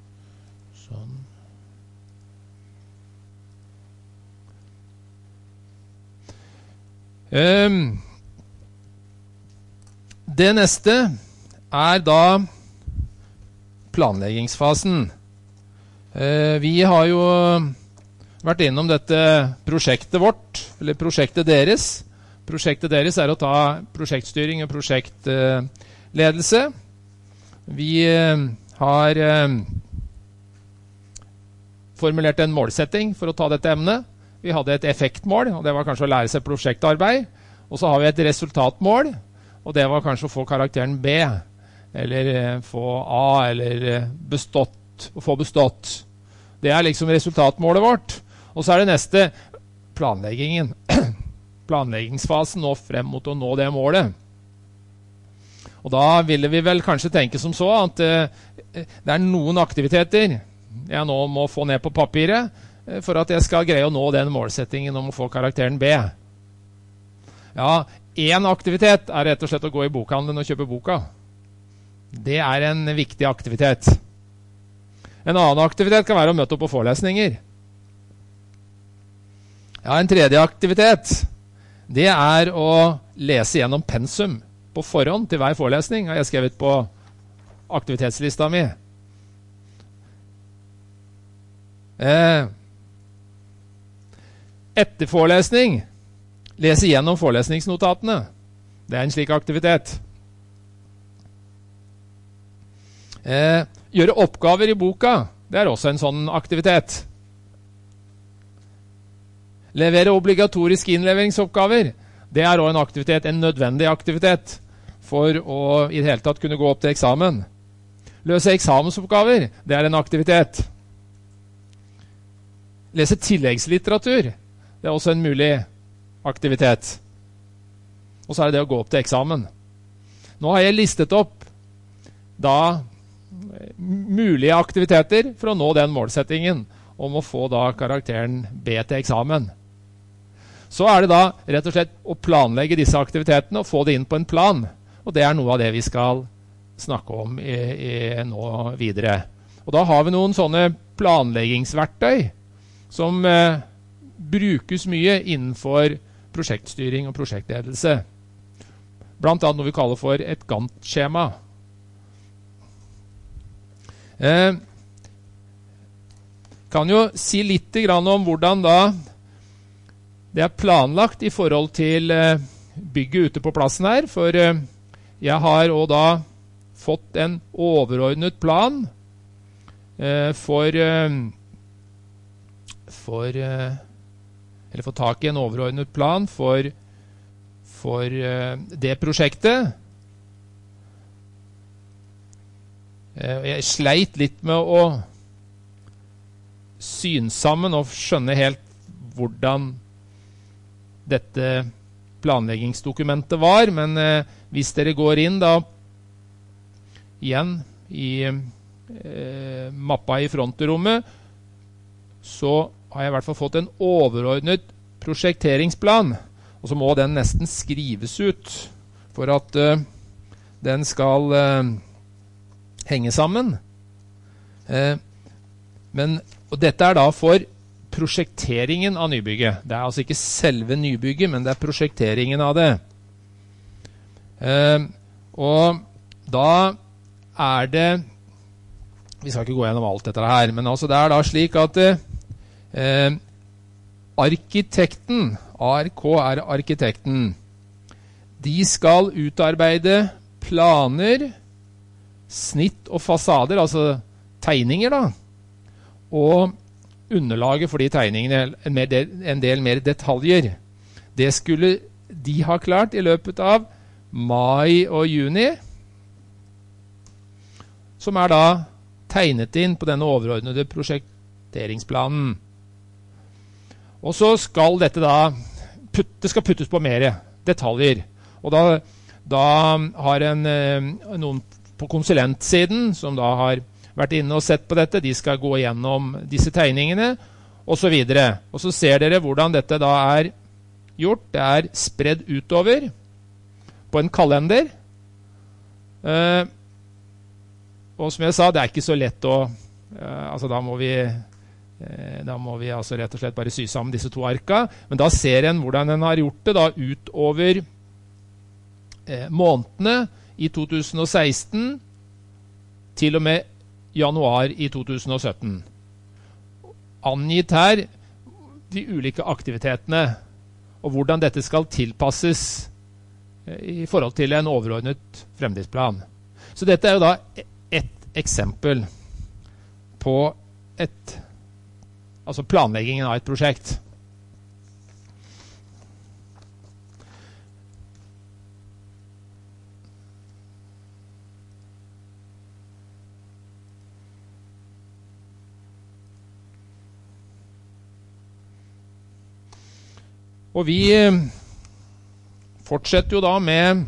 Det neste da planleggingsfasen. Vi har jo vært innom dette prosjektet vårt, eller prosjektet deres. Prosjektet deres å ta prosjektstyring og prosjektledelse. Vi har formulert en målsetting for å ta dette emnet. Vi hadde et effektmål, og det var kanskje å lære seg prosjektarbeid. Og så har vi et resultatmål, og det var kanskje å få karakteren B, eller få A, eller få bestått. Det liksom resultatmålet vårt. Og så det neste, planleggingen. Planleggingsfasen nå frem mot å nå det målet. Og da ville vi vel kanskje tenke som så, at det noen aktiviteter jeg nå må få ned på papiret, for at jeg skal greie å nå den målsettingen om å få karakteren B. Ja, en aktivitet rett og slett å gå i bokhandelen og kjøpe boka. Det en viktig aktivitet. En annen aktivitet kan være å møte opp på forelesninger. Ja, en tredje aktivitet, det å lese gjennom pensum på forhånd til hver forelesning, har jeg skrevet på aktivitetslista mi. Etter forelesning, lese gjennom forelesningsnotatene. Det en slik aktivitet. Gjøre oppgaver i boka, det også en sånn aktivitet. Levere obligatoriske innleveringsoppgaver, det også en aktivitet, en nødvendig aktivitet, for å i det hele tatt kunne gå opp til eksamen. Løse eksamensoppgaver, det en aktivitet. Lese tilleggslitteratur, det også en mulig aktivitet. Og så det å gå opp til eksamen. Nå har jeg listet opp da mulige aktiviteter for å nå den målsettingen om å få da karakteren B til eksamen. Så det da rett og slett å planlegge disse aktivitetene og få det inn på en plan. Og det noe av det vi skal snakke om nå videre. Og da har vi noen sånne planleggingsverktøy som brukes mye innenfor prosjektstyring og prosjektledelse. Blant annet noe vi kaller for et Gantt-skjema. Kan jo si litt om hvordan da det planlagt i forhold til bygget ute på plassen her, for jeg har også da fått en overordnet plan eller få tak i en overordnet plan for det prosjektet. Jeg sleit litt med å syne sammen og skjønne helt hvordan dette planleggingsdokumentet var, men hvis dere går inn da igjen i mappa i frontrommet, så har jeg i hvert fall fått en overordnet prosjekteringsplan, og så må den nesten skrives ut for at den skal henge sammen. Og dette er da for prosjekteringen av nybygget. Det er altså ikke selve nybygget, men det er prosjekteringen av det. Og da er det, vi skal ikke gå gjennom alt dette her, men altså det er da slik at arkitekten, ARK er arkitekten, de skal utarbeide planer, snitt og fasader, altså tegninger da, og underlaget for de tegningene, en del mer detaljer. Det skulle de ha klart i løpet av mai og juni, som er da tegnet inn på denne overordnede prosjekteringsplanen. Og så skal dette da, det skal puttes på mer detaljer. Og da har noen på konsulentsiden som da har vært inne og sett på dette, de skal gå gjennom disse tegningene, og så videre. Og så ser dere hvordan dette da er gjort. Det er spredd utover på en kalender. Og som jeg sa, det er ikke så lett å, altså da må vi altså rett og slett bare sy sammen disse to arka, men da ser en hvordan den har gjort det da utover månedene i 2016 til og med januar i 2017. Angitt her de ulike aktivitetene og hvordan dette skal tilpasses i forhold til en overordnet fremdriftsplan. Så dette er jo da et eksempel på altså planleggingen av et prosjekt. Og vi fortsetter jo da med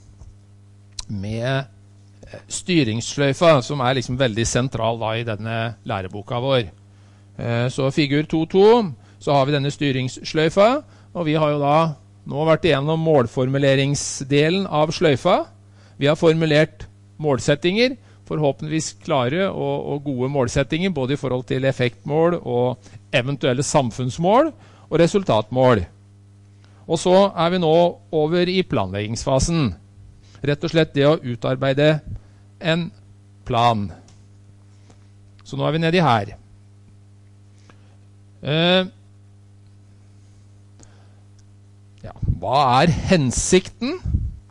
styringssløyfa, som er liksom veldig sentral da i denne læreboka vår. Så figur 2.2, så har vi denne styringssløyfa, og vi har jo da nå vært igjennom målformuleringsdelen av sløyfa. Vi har formulert målsettinger, forhåpentligvis klare og gode målsettinger, både i forhold til effektmål og eventuelle samfunnsmål og resultatmål. Og så er vi nå over i planleggingsfasen. Rett og slett det å utarbeide en plan. Så nå er vi nedi her. Ja, hva er hensikten?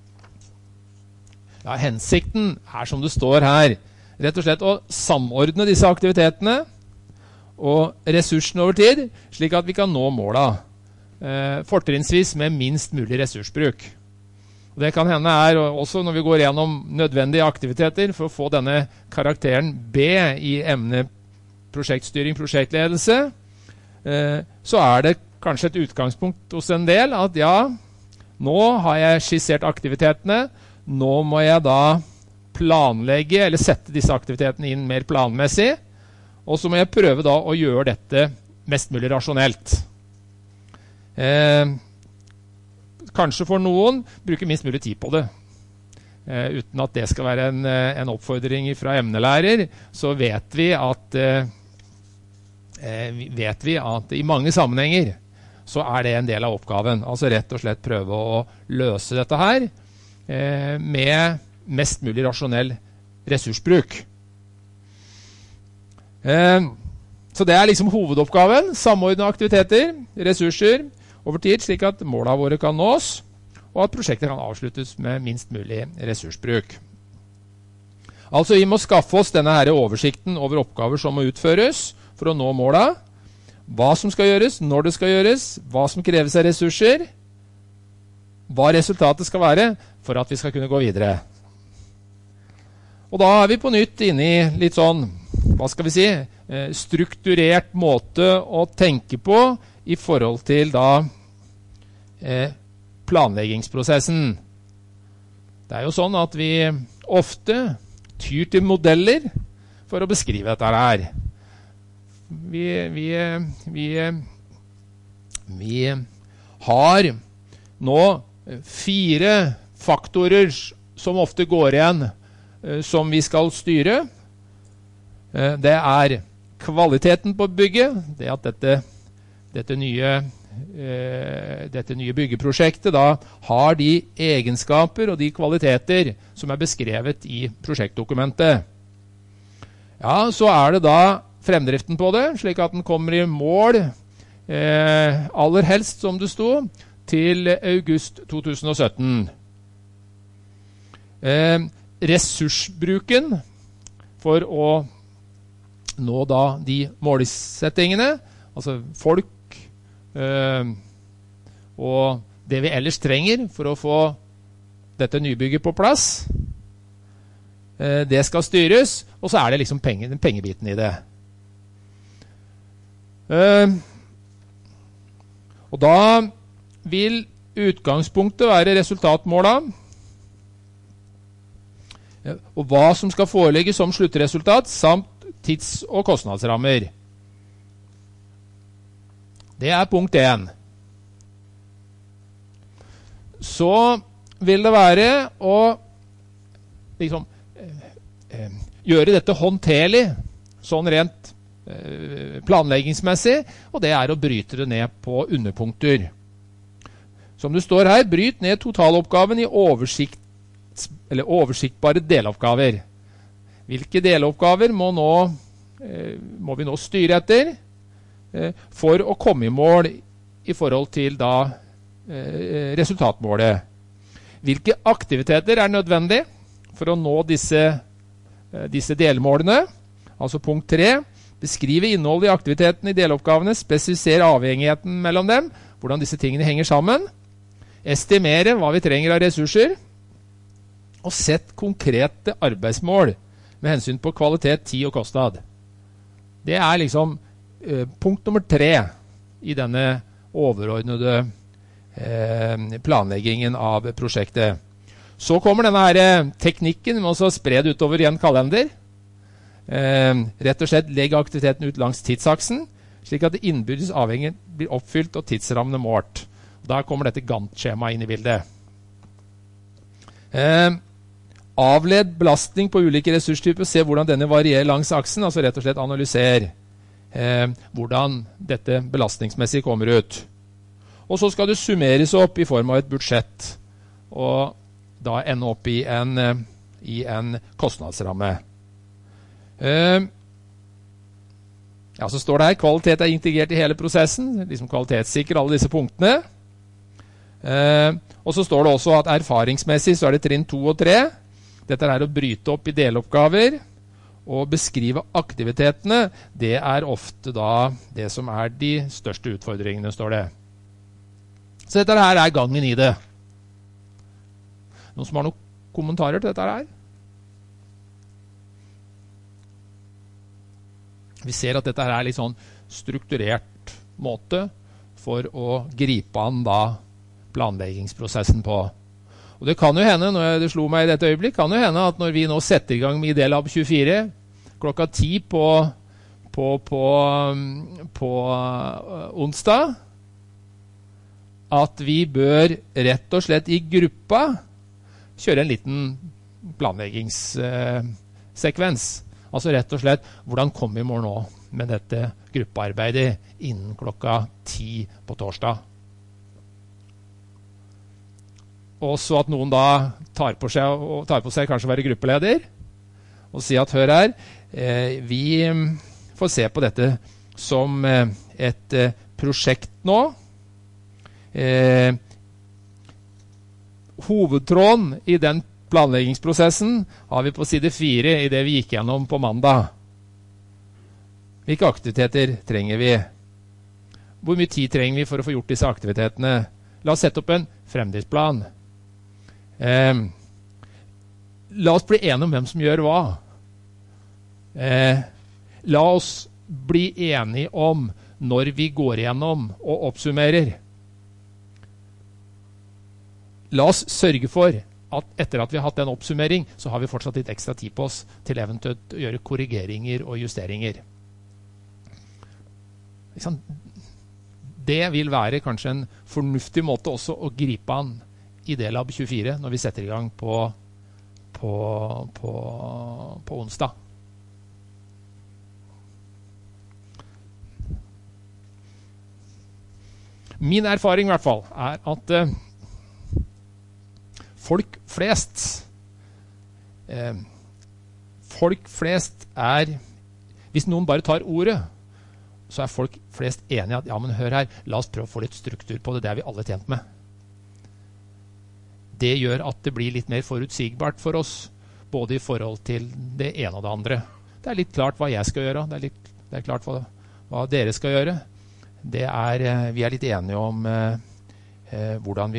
Ja, hensikten er som det står her. Rett og slett å samordne disse aktivitetene og ressursene over tid, slik at vi kan nå måla. Fortrinnsvis med minst mulig ressursbruk. Og det kan hende er også når vi går gjennom nødvendige aktiviteter for å få denne karakteren B i emne prosjektstyring, prosjektledelse, så er det kanskje et utgangspunkt hos en del at ja, nå har jeg skissert aktivitetene, nå må jeg da planlegge eller sette disse aktivitetene inn mer planmessig, og så må jeg prøve da å gjøre dette mest mulig rasjonelt. Kanskje for noen bruke minst mulig tid på det. Uten at det skal være en oppfordring fra emnelærer, så vet vi at i mange sammenhenger så er det en del av oppgaven. Altså rett og slett prøve å løse dette her med mest mulig rasjonell ressursbruk. Så det er liksom hovedoppgaven, samordne aktiviteter, ressurser, over tid, slik at målene våre kan nås, og at prosjektet kan avsluttes med minst mulig ressursbruk. Altså vi må skaffe oss denne her oversikten over oppgaver som må utføres for å nå måla. Hva som skal gjøres, når det skal gjøres, hva som kreves av ressurser, hva resultatet skal være for at vi skal kunne gå videre. Og da er vi på nytt inne i litt sånn, hva skal vi si, strukturert måte å tenke på i forhold til da planleggingsprosessen. Det er jo sånn at vi ofte tyr til modeller for å beskrive dette her. Vi har nå 4 faktorer som ofte går igjen som vi skal styre. Det er kvaliteten på bygget, det at dette nye byggeprosjektet da har de egenskaper og de kvaliteter som er beskrevet i prosjektdokumentet. Ja, så er det da fremdriften på det, slik at den kommer i mål, aller helst som det sto, til august 2017. Ressursbruken for å nå da de målsettingene, altså folk og det vi ellers trenger for å få dette nybygget på plass, det skal styres, og så er det liksom pengebiten i det. Og da vil utgangspunktet være resultatmåla, og hva som skal foreligge som sluttresultat, samt tids- og kostnadsrammer. Det er punkt 1. Så vil det være å liksom, gjøre dette håndterlig, sånn rent planleggingsmessig, og det er å bryte det ned på underpunkter. Som det står her, bryt ned totaloppgaven i oversiktbare deloppgaver. Hvilke deloppgaver må vi nå styre etter for å komme i mål i forhold til da resultatmålet? Hvilke aktiviteter er nødvendig for å nå disse delmålene? Altså punkt 3, beskrive innholdet i aktiviteten i deloppgavene, spesifisere avhengigheten mellom dem, hvordan disse tingene henger sammen, estimere hva vi trenger av ressurser, og sett konkrete arbeidsmål med hensyn på kvalitet, tid og kostnad. Det er liksom punkt nummer 3 i denne overordnede planleggingen av prosjektet. Så kommer denne her teknikken med å spre det utover i en kalender. Rett og slett legge aktiviteten ut langs tidsaksen, slik at det innbyrdes avhengig blir oppfylt og tidsrammene målt. Da kommer dette Gantt-skjemaet inn i bildet. Avled belastning på ulike ressurstyper, se hvordan denne varierer langs aksen, altså rett og slett analysere hvordan dette belastningsmessig kommer ut. Og så skal det summeres opp i form av et budsjett, og da ende opp i en kostnadsramme. Ja, så står det her, kvalitet er integrert i hele prosessen, liksom kvalitetssikrer alle disse punktene. Og så står det også at erfaringsmessig så er det trinn 2 og 3. Dette er å bryte opp i deloppgaver og beskrive aktivitetene. Det er ofte da det som er de største utfordringene, står det. Så dette her er gangen i det. Noen som har noen kommentarer til dette her? Vi ser at dette her er litt sånn strukturert måte for å gripe an da planleggingsprosessen på. Og det kan jo hende, når det slo meg i dette øyeblikk, kan jo hende at når vi nå setter i gang med Idélab 24 klokka 10 på onsdag, at vi bør rett og slett i gruppa kjøre en liten planleggingssekvens. Altså rett og slett, hvordan kommer vi i mål nå med dette gruppearbeidet innen klokka 10 på torsdag? Og så at noen da tar på seg kanskje være gruppeleder, og si at hør her, vi får se på dette som et prosjekt nå. Hovedtråden i den planleggingsprosessen har vi på side 4 i det vi gikk gjennom på mandag. Hvilke aktiviteter trenger vi? Hvor mye tid trenger vi for å få gjort disse aktivitetene? La oss sette opp en fremdriftsplan. La oss bli enige om hvem som gjør hva. La oss bli enige om når vi går igjennom og oppsummerer. La oss sørge for at etter at vi har hatt en oppsummering, så har vi fortsatt litt ekstra tid på oss til eventuelt å gjøre korrigeringer og justeringer. Det vil være kanskje en fornuftig måte også å gripe an i D-Lab 24 når vi setter i gang på onsdag. Min erfaring i hvert fall er at folk flest er, hvis noen bare tar ordet, så er folk flest enige at, ja, men hør her, la oss prøve å få litt struktur på det, det er vi alle tjent med. Det gjør at det blir litt mer forutsigbart for oss, både i forhold til det ene og det andre. Det er litt klart hva jeg skal gjøre, det er klart hva dere skal gjøre. Vi er litt enige om hvordan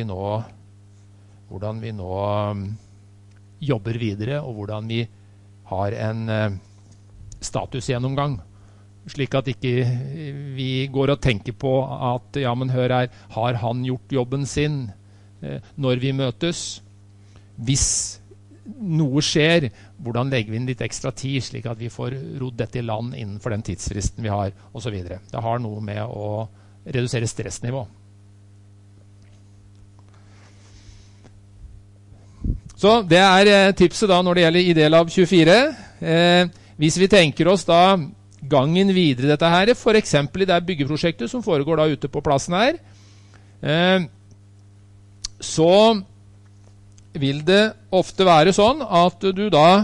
vi nå jobber videre, og hvordan vi har en statusgjennomgang, slik at ikke vi går og tenker på at, ja, men hør her, har han gjort jobben sin når vi møtes? Hvis noe skjer, hvordan legger vi inn litt ekstra tid, slik at vi får rodd dette i land innenfor den tidsfristen vi har, og så videre. Det har noe med å redusere stressnivå. Så det er tipset da når det gjelder ID-Lab 24. Hvis vi tenker oss da gangen videre i dette her, for eksempel i det byggeprosjektet som foregår da ute på plassen her, så vil det ofte være sånn at du da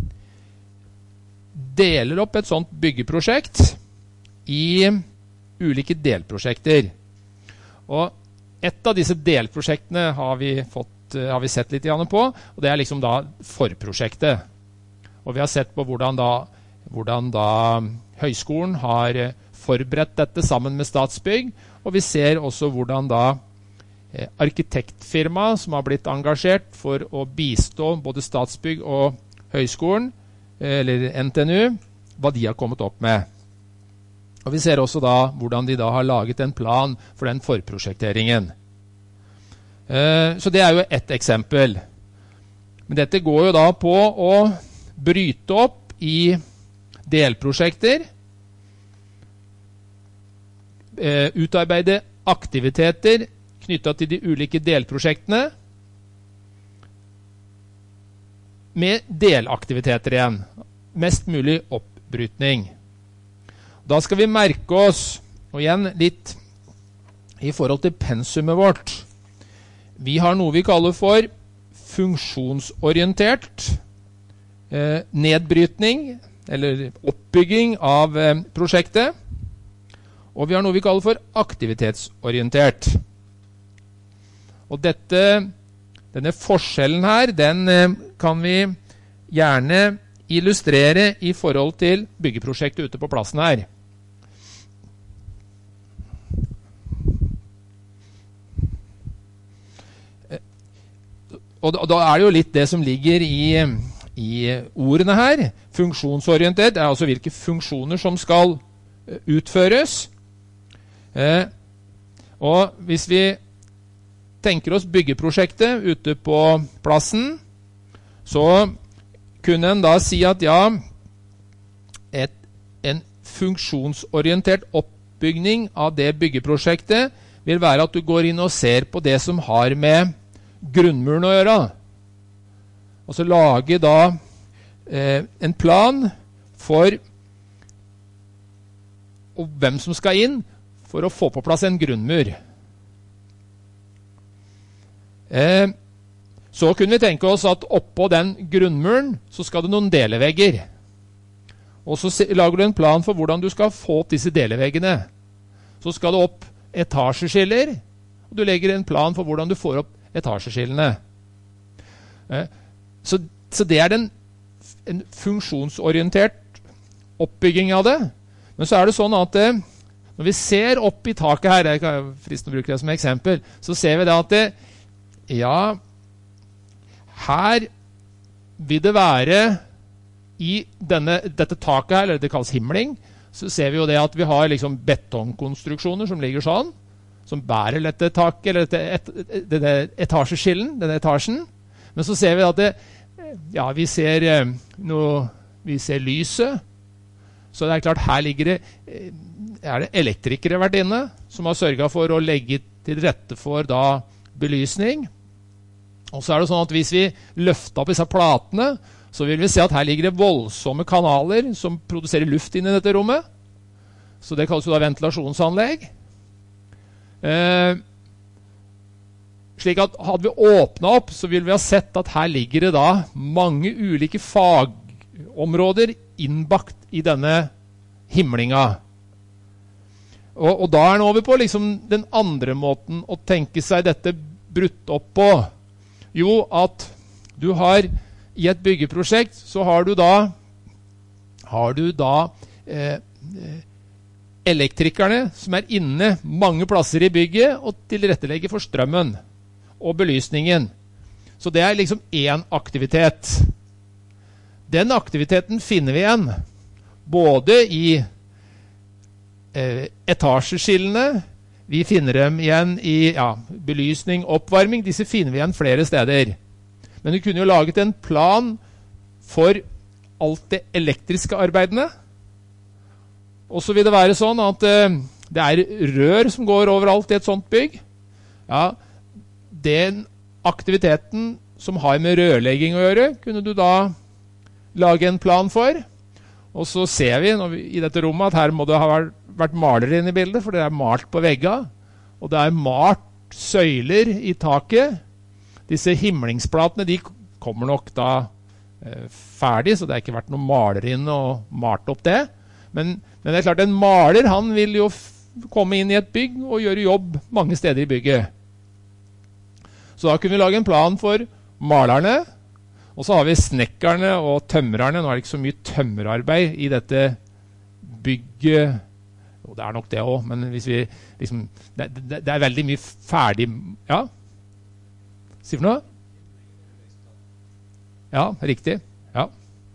deler opp et sånt byggeprosjekt i ulike delprosjekter. Og et av disse delprosjektene har vi sett litt på, og det er liksom da forprosjektet. Og vi har sett på hvordan da høyskolen har forberedt dette sammen med Statsbygg, og vi ser også hvordan da arkitektfirma som har blitt engasjert for å bistå både Statsbygg og høyskolen, eller NTNU, hva de har kommet opp med. Og vi ser også da hvordan de da har laget en plan for den forprosjekteringen. Så det er jo et eksempel. Men dette går jo da på å bryte opp i delprosjekter, utarbeide aktiviteter knyttet til de ulike delprosjektene, med delaktiviteter igjen. Mest mulig oppbrytning. Da skal vi merke oss, og igjen litt i forhold til pensumet vårt. Vi har noe vi kaller for funksjonsorientert nedbrytning, eller oppbygging av prosjektet. Og vi har noe vi kaller for aktivitetsorientert. Og denne forskjellen her, den kan vi gjerne illustrere i forhold til byggeprosjektet ute på plassen her. Og da er det jo litt det som ligger i ordene her. Funksjonsorientert er altså hvilke funksjoner som skal utføres. Og hvis vi tenker oss byggeprosjektet ute på plassen, så kunne en da si at ja, en funksjonsorientert oppbygning av det byggeprosjektet vil være at du går inn og ser på det som har med grunnmuren å gjøre. Og så lage da en plan for hvem som skal inn for å få på plass en grunnmur. Så kunne vi tenke oss at oppå den grunnmuren så skal det noen delevegger. Og så lager du en plan for hvordan du skal få opp disse deleveggene. Så skal det opp etasjeskiller, og du legger en plan for hvordan du får opp etasjeskillene. Så det er en funksjonsorientert oppbygging av det. Men så er det sånn at når vi ser opp i taket her, jeg kan fristende bruke det som eksempel, så ser vi det at ja, her vil det være i dette taket her, eller det kalles himling, så ser vi jo det at vi har liksom betongkonstruksjoner som ligger sånn, som bærer dette taket, eller denne etasjeskillen, denne etasjen. Men så ser vi at ja, vi ser lyset, så det er klart her ligger det elektrikere vært inne, som har sørget for å legge til rette for da belysning. Og så er det sånn at hvis vi løfter opp disse platene, så vil vi se at her ligger det voldsomme kanaler som produserer luft inn i dette rommet. Så det kalles jo da ventilasjonsanlegg. Slik at hadde vi åpnet opp, så ville vi ha sett at her ligger det da mange ulike fagområder innbakt i denne himlinga. Og da er den over på liksom den andre måten å tenke seg dette brutt opp på. Jo, at du har i et byggeprosjekt, så har du da elektrikerne som er inne mange plasser i bygget og tilrettelegger for strømmen og belysningen. Så det er liksom en aktivitet. Den aktiviteten finner vi igjen både i etasjeskillene, vi finner dem igjen i belysning, oppvarming, disse finner vi igjen flere steder. Men vi kunne jo laget en plan for alt det elektriske arbeidene. Og så vil det være sånn at det er rør som går overalt i et sånt bygg. Ja, den aktiviteten som har med rørlegging å gjøre, kunne du da lage en plan for. Og så ser vi i dette rommet at her må det ha vært malere inne i bildet, for det er malt på veggene, og det er malt søyler i taket. Disse himlingsplatene, de kommer nok da ferdig, så det har ikke vært noen maler inne og malt opp det. Men det er klart, en maler, han vil jo komme inn i et bygg og gjøre jobb mange steder i bygget. Så da kunne vi lage en plan for malerne, og så har vi snekkerne og tømrerne. Nå er det ikke så mye tømmerarbeid i dette bygget. Jo, det er nok det også, men hvis vi liksom, det er veldig mye ferdig. Ja? Si for noe? Ja, riktig. Ja.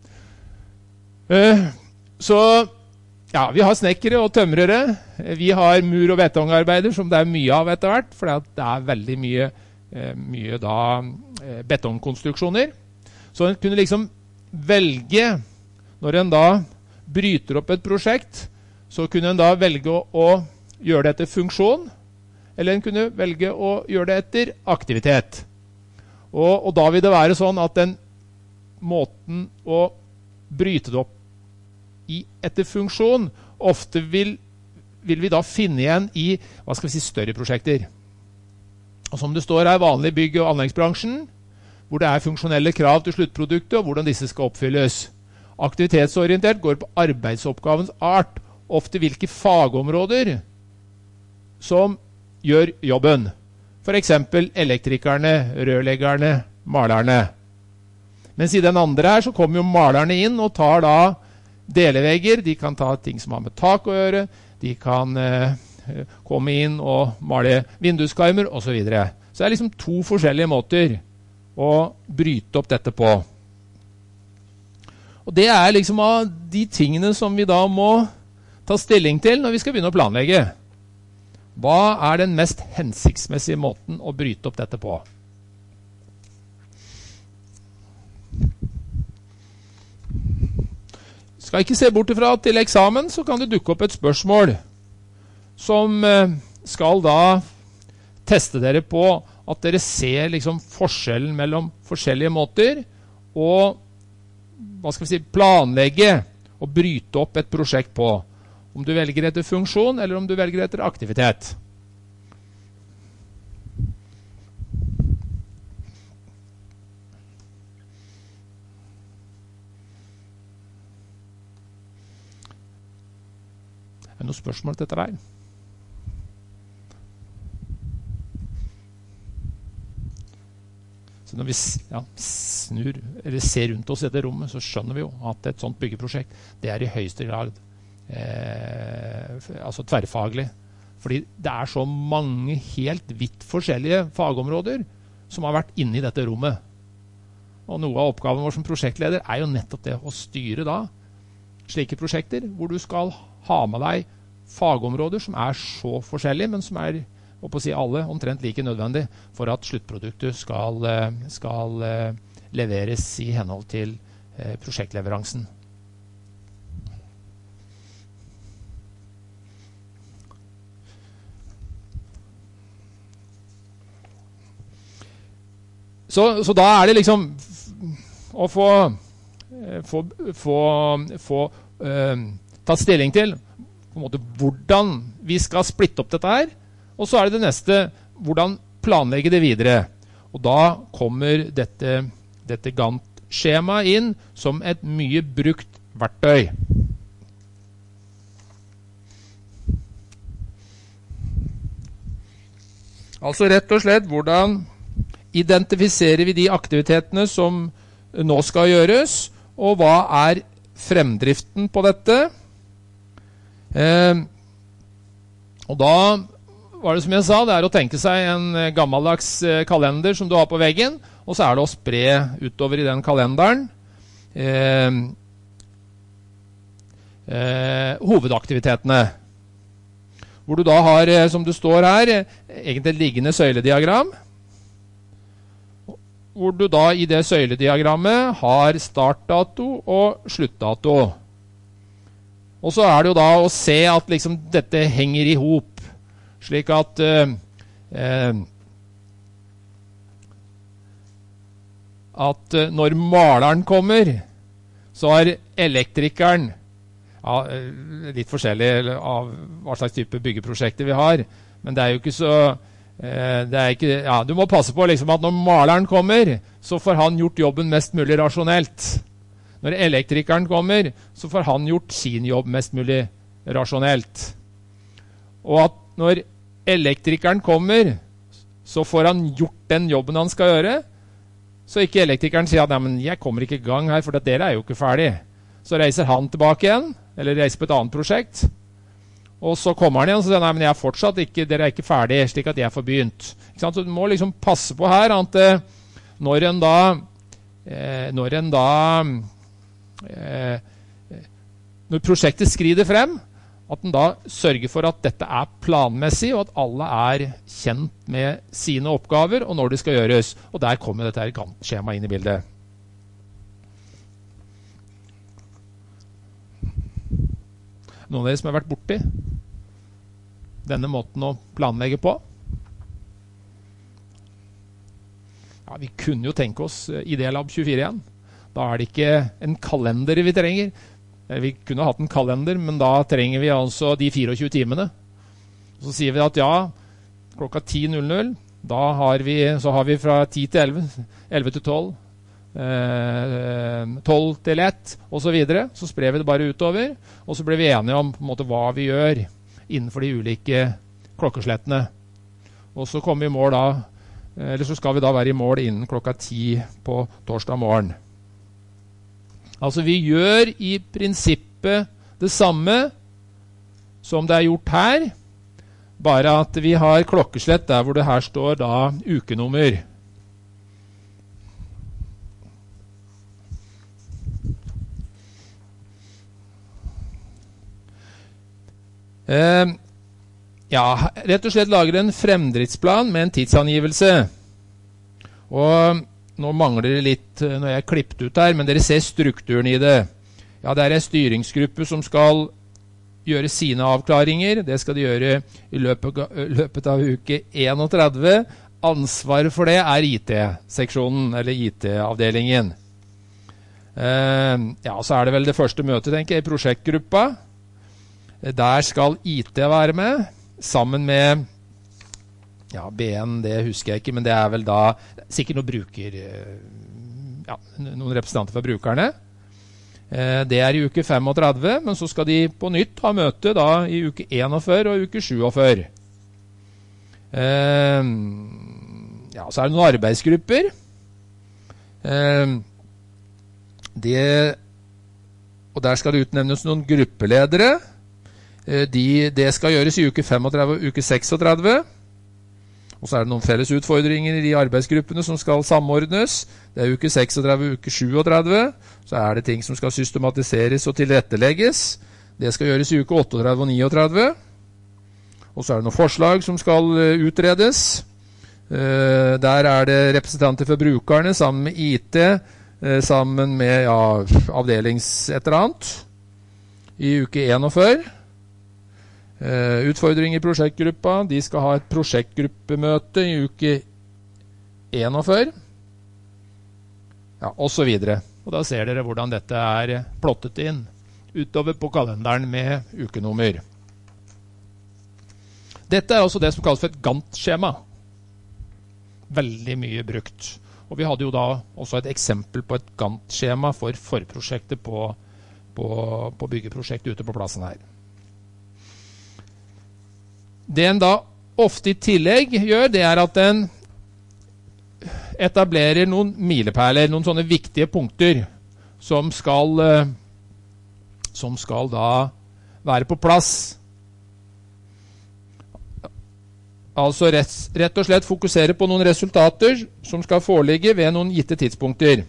Så ja, vi har snekkere og tømrere. Vi har mur- og betongarbeider som det er mye av etter hvert, for det er veldig mye da betongkonstruksjoner. Så en kunne liksom velge, når en da bryter opp et prosjekt, så kunne en da velge å gjøre det etter funksjon, eller en kunne velge å gjøre det etter aktivitet. Og da vil det være sånn at den måten å bryte det opp i etter funksjon, ofte vil vi da finne igjen i, hva skal vi si, større prosjekter. Og som det står her, vanlig bygg- og anleggsbransjen, hvor det er funksjonelle krav til sluttproduktet, og hvordan disse skal oppfylles. Aktivitetsorientert går på arbeidsoppgavens art, ofte hvilke fagområder som gjør jobben. For eksempel elektrikerne, rørleggerne, malerne. Mens i den andre her så kommer jo malerne inn og tar da delevegger. De kan ta ting som har med tak å gjøre, de kan komme inn og male vinduskarmer og så videre. Så det er liksom to forskjellige måter å bryte opp dette på. Og det er liksom av de tingene som vi da må ta stilling til når vi skal begynne å planlegge. Hva er den mest hensiktsmessige måten å bryte opp dette på? Skal ikke se bort ifra at til eksamen så kan det dukke opp et spørsmål som skal da teste dere på at dere ser liksom forskjellen mellom forskjellige måter og hva skal vi si, planlegge og bryte opp et prosjekt på. Om du velger etter funksjon eller om du velger etter aktivitet. Er det noen spørsmål til dette her? Så når vi snur, eller ser rundt oss i dette rommet, så skjønner vi jo at et sånt byggeprosjekt, det er i høyeste grad altså tverrfaglig. Fordi det er så mange helt vidt forskjellige fagområder som har vært inne i dette rommet. Og noe av oppgaven vår som prosjektleder er jo nettopp det å styre da slike prosjekter, hvor du skal ha med deg fagområder som er så forskjellige, men som er, og på å si alle, omtrent like nødvendig for at sluttproduktet skal leveres i henhold til prosjektleveransen. Så da er det liksom å få tatt stilling til på en måte hvordan vi skal splitte opp dette her, og så er det neste, hvordan planlegge det videre. Og da kommer dette Gantt-skjemaet inn som et mye brukt verktøy. Altså rett og slett, hvordan identifiserer vi de aktivitetene som nå skal gjøres, og hva er fremdriften på dette? Og da var det som jeg sa, det er å tenke seg en gammeldags kalender som du har på veggen, og så er det å spre utover i den kalenderen hovedaktivitetene. Hvor du da har, som du står her, egentlig et liggende søylediagram, hvor du da i det søylediagrammet har startdato og sluttdato. Og så er det jo da å se at liksom dette henger i hop, slik at når maleren kommer, så har elektrikeren, litt forskjellig av hva slags type byggeprosjekter vi har, men det er jo ikke så du må passe på liksom at når maleren kommer, så får han gjort jobben mest mulig rasjonelt. Når elektrikeren kommer, så får han gjort sin jobb mest mulig rasjonelt. Og at når elektrikeren kommer, så får han gjort den jobben han skal gjøre, så ikke elektrikeren sier at nei, men jeg kommer ikke i gang her, for dere er jo ikke ferdig. Så reiser han tilbake igjen, eller reiser på et annet prosjekt, og så kommer han igjen og sier, nei, men jeg er fortsatt ikke, dere er ikke ferdig, slik at jeg får begynt. Ikke sant? Så du må liksom passe på her, at når prosjektet skrider frem, at den da sørger for at dette er planmessig, og at alle er kjent med sine oppgaver, og når det skal gjøres. Og der kommer dette Gantt-skjemaet inn i bildet. Noen av dere som har vært borti denne måten å planlegge på? Ja, vi kunne jo tenke oss Idélab 24 igjen. Da er det ikke en kalender vi trenger. Vi kunne hatt en kalender, men da trenger vi altså de 24 timene. Så sier vi at ja, klokka 10:00, så har vi fra 10 til 11, 11 til 12, 12 til 1 og så videre. Så sprer vi det bare utover, og så blir vi enige om på en måte hva vi gjør innenfor de ulike klokkeslettene. Og så kommer vi i mål da, eller så skal vi da være i mål innen klokka 10 på torsdag morgen. Altså vi gjør i prinsippet det samme som det er gjort her, bare at vi har klokkeslett der hvor det her står da ukenummer. Rett og slett lager en fremdriftsplan med en tidsangivelse. Og nå mangler det litt når jeg har klippet ut her, men dere ser strukturen i det. Ja, det er en styringsgruppe som skal gjøre sine avklaringer. Det skal de gjøre i løpet av uke 31. Ansvaret for det er IT-seksjonen, eller IT-avdelingen. Så er det vel det første møtet, tenker jeg, i prosjektgruppa. Der skal IT være med, sammen med BN, det husker jeg ikke, men det er vel da sikkert noen representanter fra brukerne. Det er i uke 35, men så skal de på nytt ha møte da i uke 41 og uke 47. Så er det noen arbeidsgrupper Og der skal det utnevnes noen gruppeledere. Det skal gjøres i uke 35 og uke 36. Og så det noen felles utfordringer i arbeidsgruppene som skal samordnes. Det uke 36 og uke 37. Så det ting som skal systematiseres og tilrettelegges. Det skal gjøres i uke 38 og 39. Og så det noen forslag som skal utredes. Der det representanter for brukerne sammen med IT, sammen med avdelings et eller annet. I uke 41. Utfordringer i prosjektgruppa. De skal ha et prosjektgruppemøte i uke 41. Og så videre. Og da ser dere hvordan dette plottet inn utover på kalenderen med ukenummer. Dette også det som kalles for et Gantt-skjema. Veldig mye brukt. Og vi hadde jo da også et eksempel på et Gantt-skjema for forprosjektet på byggeprosjektet ute på plassen her. Det en da ofte i tillegg gjør, det at den etablerer noen milepæler, noen sånne viktige punkter som skal da være på plass. Altså rett og slett fokusere på noen resultater som skal foreligge ved noen gitte tidspunkter.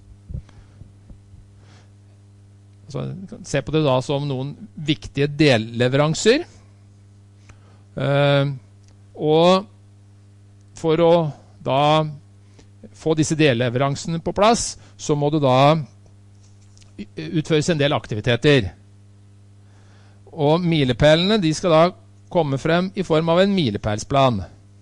Så se på det da som noen viktige delleveranser. Og for å da få disse delleveransene på plass, så må det da utføres en del aktiviteter. Og milepælene, de skal da komme frem i form av en milepælsplan.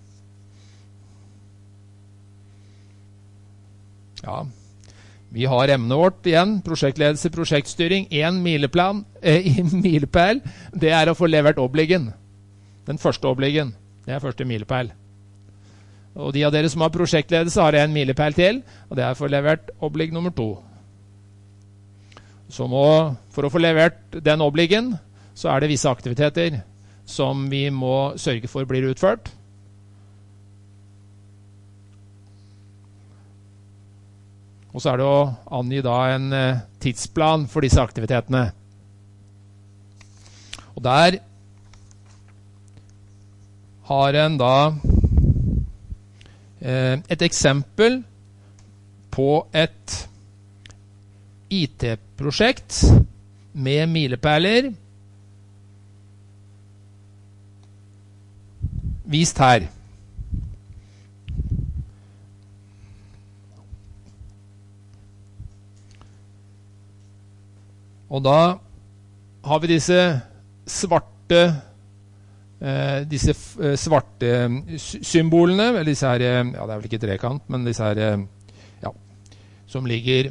Vi har emnet vårt igjen, prosjektledelse, prosjektstyring, en milepæl, det å få levert obliggen. Den første obliggen, det første milepæl. Og de av dere som har prosjektledelse har en milepæl til, og det å få levert obligg nummer 2. For å få levert den obliggen, så det visse aktiviteter som vi må sørge for blir utført. Og så det å angi da en tidsplan for disse aktivitetene. Og der har en da et eksempel på et IT-prosjekt med milepæler vist her. Og da har vi disse svarte symbolene, eller disse her, det vel ikke trekant, men disse her, som ligger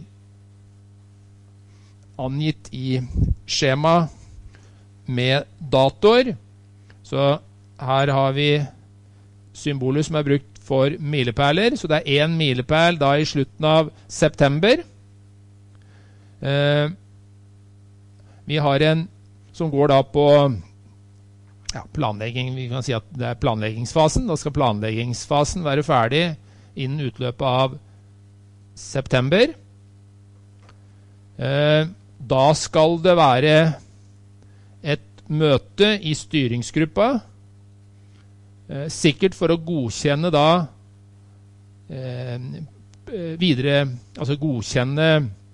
angitt i skjema med datoer. Så her har vi symboler som brukt for milepæler, så det en milepæl da i slutten av september. Vi har en som går da på planlegging, vi kan si at det planleggingsfasen. Da skal planleggingsfasen være ferdig innen utløpet av september. Da skal det være et møte i styringsgruppa, sikkert for å godkjenne da videre, altså godkjenne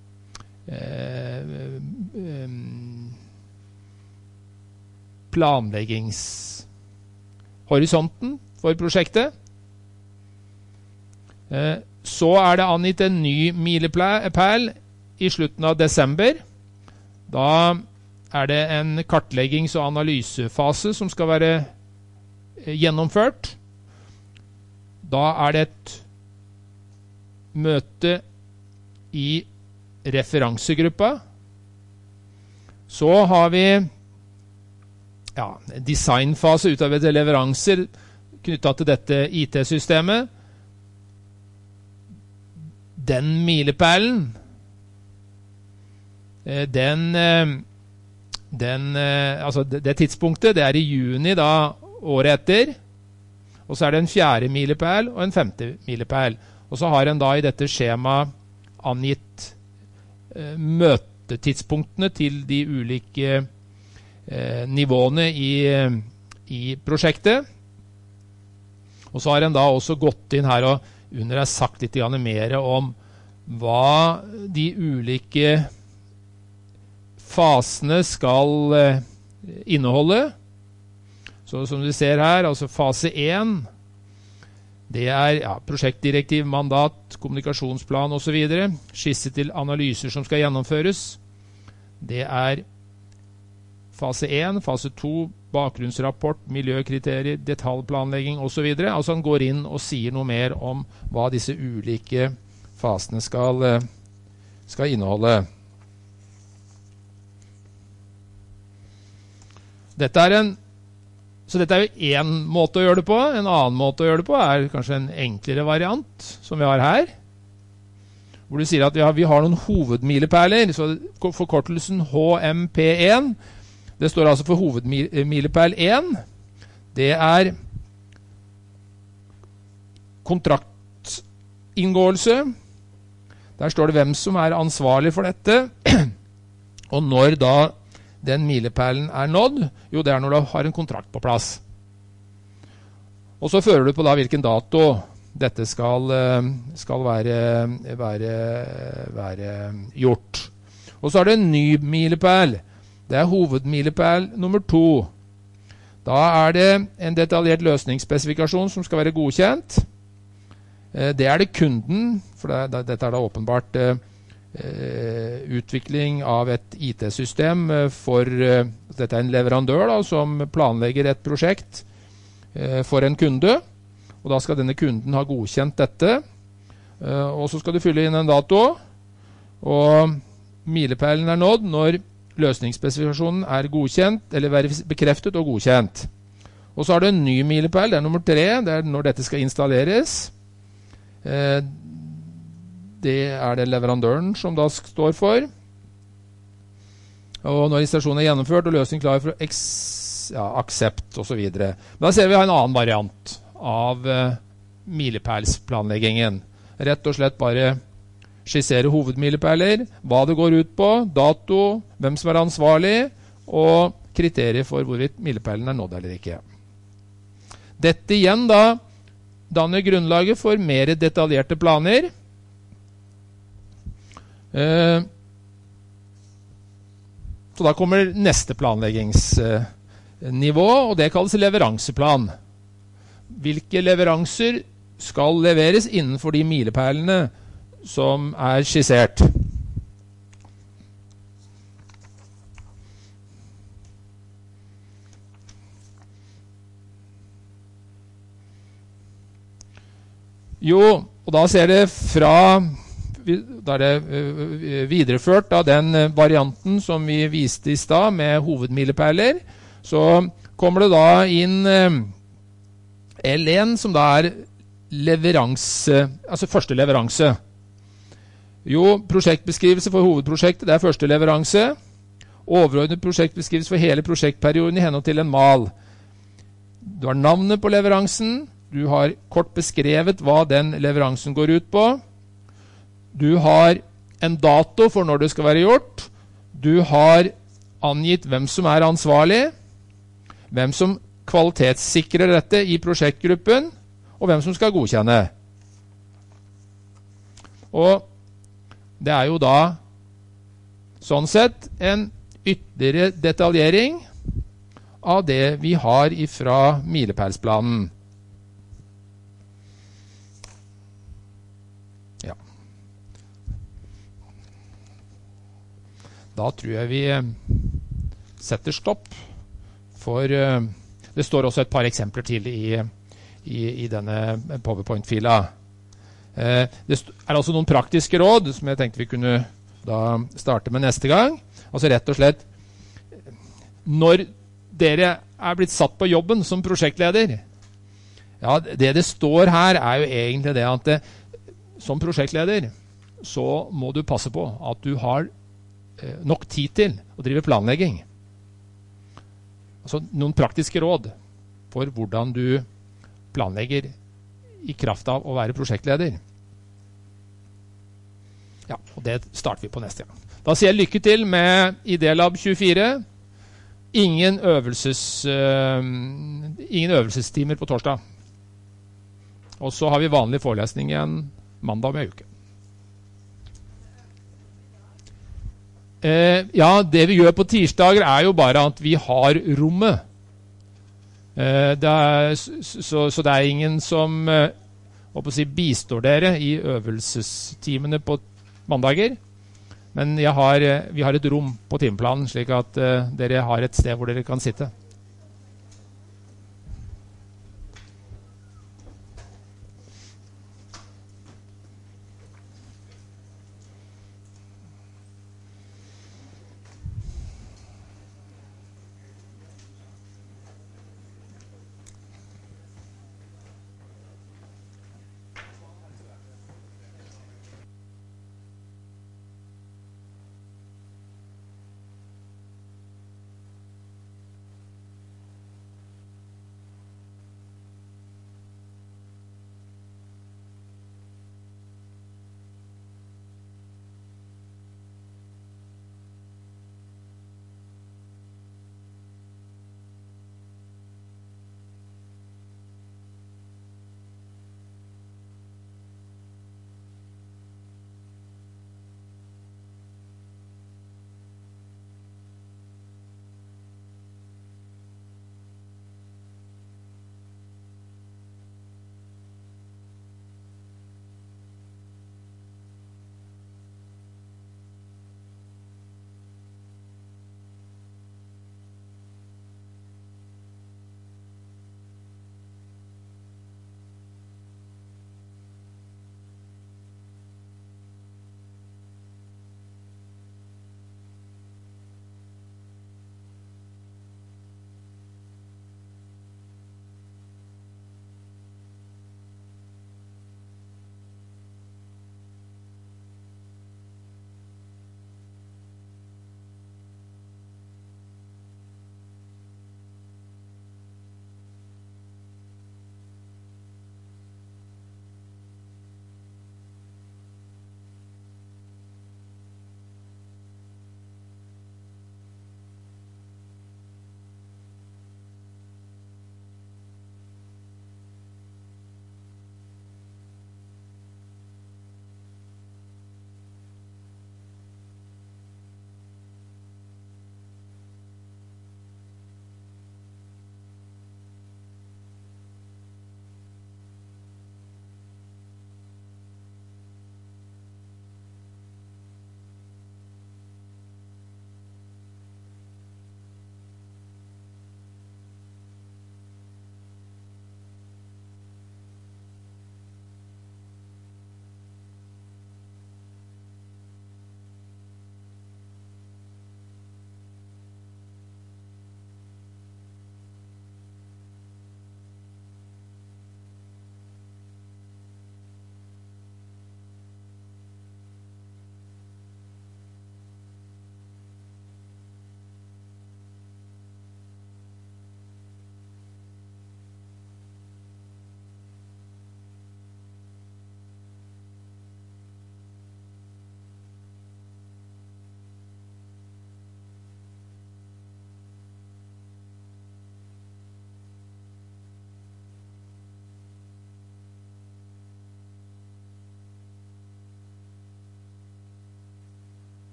planleggingshorisonten for prosjektet. Så det angitt en ny milepæl i slutten av desember. Da det en kartleggings- og analysefase som skal være gjennomført. Da det et møte i referansegruppa. Så har vi designfase utover til leveranser knyttet til dette IT-systemet. Den milepælen, altså det tidspunktet, det i juni da, året etter. Og så det en 4. milepæl og en 5. milepæl. Og så har en da i dette skjema angitt møtetidspunktene til de ulike nivåene i prosjektet. Og så har en da også gått inn her og under har sagt litt mer om hva de ulike fasene skal inneholde. Så som du ser her, altså fase 1, det er prosjektdirektiv, mandat, kommunikasjonsplan og så videre. Skisse til analyser som skal gjennomføres. Det er fase 1, fase 2, bakgrunnsrapport, miljøkriterier, detaljplanlegging og så videre. Altså han går inn og sier noe mer om hva disse ulike fasene skal inneholde. Dette er jo en måte å gjøre det på. En annen måte å gjøre det på er kanskje en enklere variant, som vi har her. Hvor du sier at vi har noen hovedmilepæler, så forkortelsen HMP1, det står altså for hovedmilepæl 1. Det er kontraktinngåelse. Der står det hvem som er ansvarlig for dette. Og når da den milepælen er nådd, jo det er når du har en kontrakt på plass. Og så fører du på da hvilken dato dette skal være gjort. Og så er det en ny milepæl. Det er hovedmilepæl nummer 2. Da er det en detaljert løsningsspesifikasjon som skal være godkjent. Det er det kunden, for dette er da åpenbart utvikling av et IT-system for, dette er en leverandør da, som planlegger et prosjekt for en kunde, og da skal denne kunden ha godkjent dette, og så skal du fylle inn en dato, og milepælen er nådd når løsningsspesifikasjonen er godkjent, eller bekreftet og godkjent. Og så har du en ny milepæl, det er nummer 3, det er når dette skal installeres. Det er det leverandøren som da står for. Og når installasjonen er gjennomført og løsningen klar for aksept og så videre. Men da ser vi en annen variant av milepælsplanleggingen. Rett og slett bare skissere hovedmilepæler, hva det går ut på, dato, hvem som er ansvarlig, og kriterier for hvorvidt milepælen er nådd eller ikke. Dette igjen da danner grunnlaget for mer detaljerte planer. Så da kommer neste planleggingsnivå, og det kalles leveranseplan. Hvilke leveranser skal leveres innenfor de milepælene som er skissert. Jo, og da ser det da er det videreført av den varianten som vi viste i stad med hovedmilepæler, så kommer det da inn L1 som da er leveranse, altså første leveranse. Jo, prosjektbeskrivelse for hovedprosjektet, det er første leveranse. Overordnet prosjektbeskrivelse for hele prosjektperioden i henhold til en mal. Du har navnet på leveransen, du har kort beskrevet hva den leveransen går ut på. Du har en dato for når det skal være gjort. Du har angitt hvem som er ansvarlig, hvem som kvalitetssikrer dette i prosjektgruppen, og hvem som skal godkjenne. Og det er jo da sånn sett en ytterligere detaljering av det vi har ifra milepælsplanen. Ja. Da tror jeg vi setter stopp, for det står også et par eksempler til i denne PowerPoint-fila. Det er altså noen praktiske råd som jeg tenkte vi kunne da starte med neste gang. Altså rett og slett, når dere er blitt satt på jobben som prosjektleder, ja, det står her er jo egentlig det at som prosjektleder så må du passe på at du har nok tid til å drive planlegging. Altså noen praktiske råd for hvordan du planlegger i kraft av å være prosjektleder. Ja, og det starter vi på neste gang. Da sier jeg lykke til med IDELAB 24. Ingen øvelsestimer på torsdag. Og så har vi vanlig forelesning igjen mandag om en uke. Ja, det vi gjør på tirsdager jo bare at vi har rommet. Så det ingen som bistår dere i øvelsestimene på mandager. Men vi har et rom på timeplanen, slik at dere har et sted hvor dere kan sitte.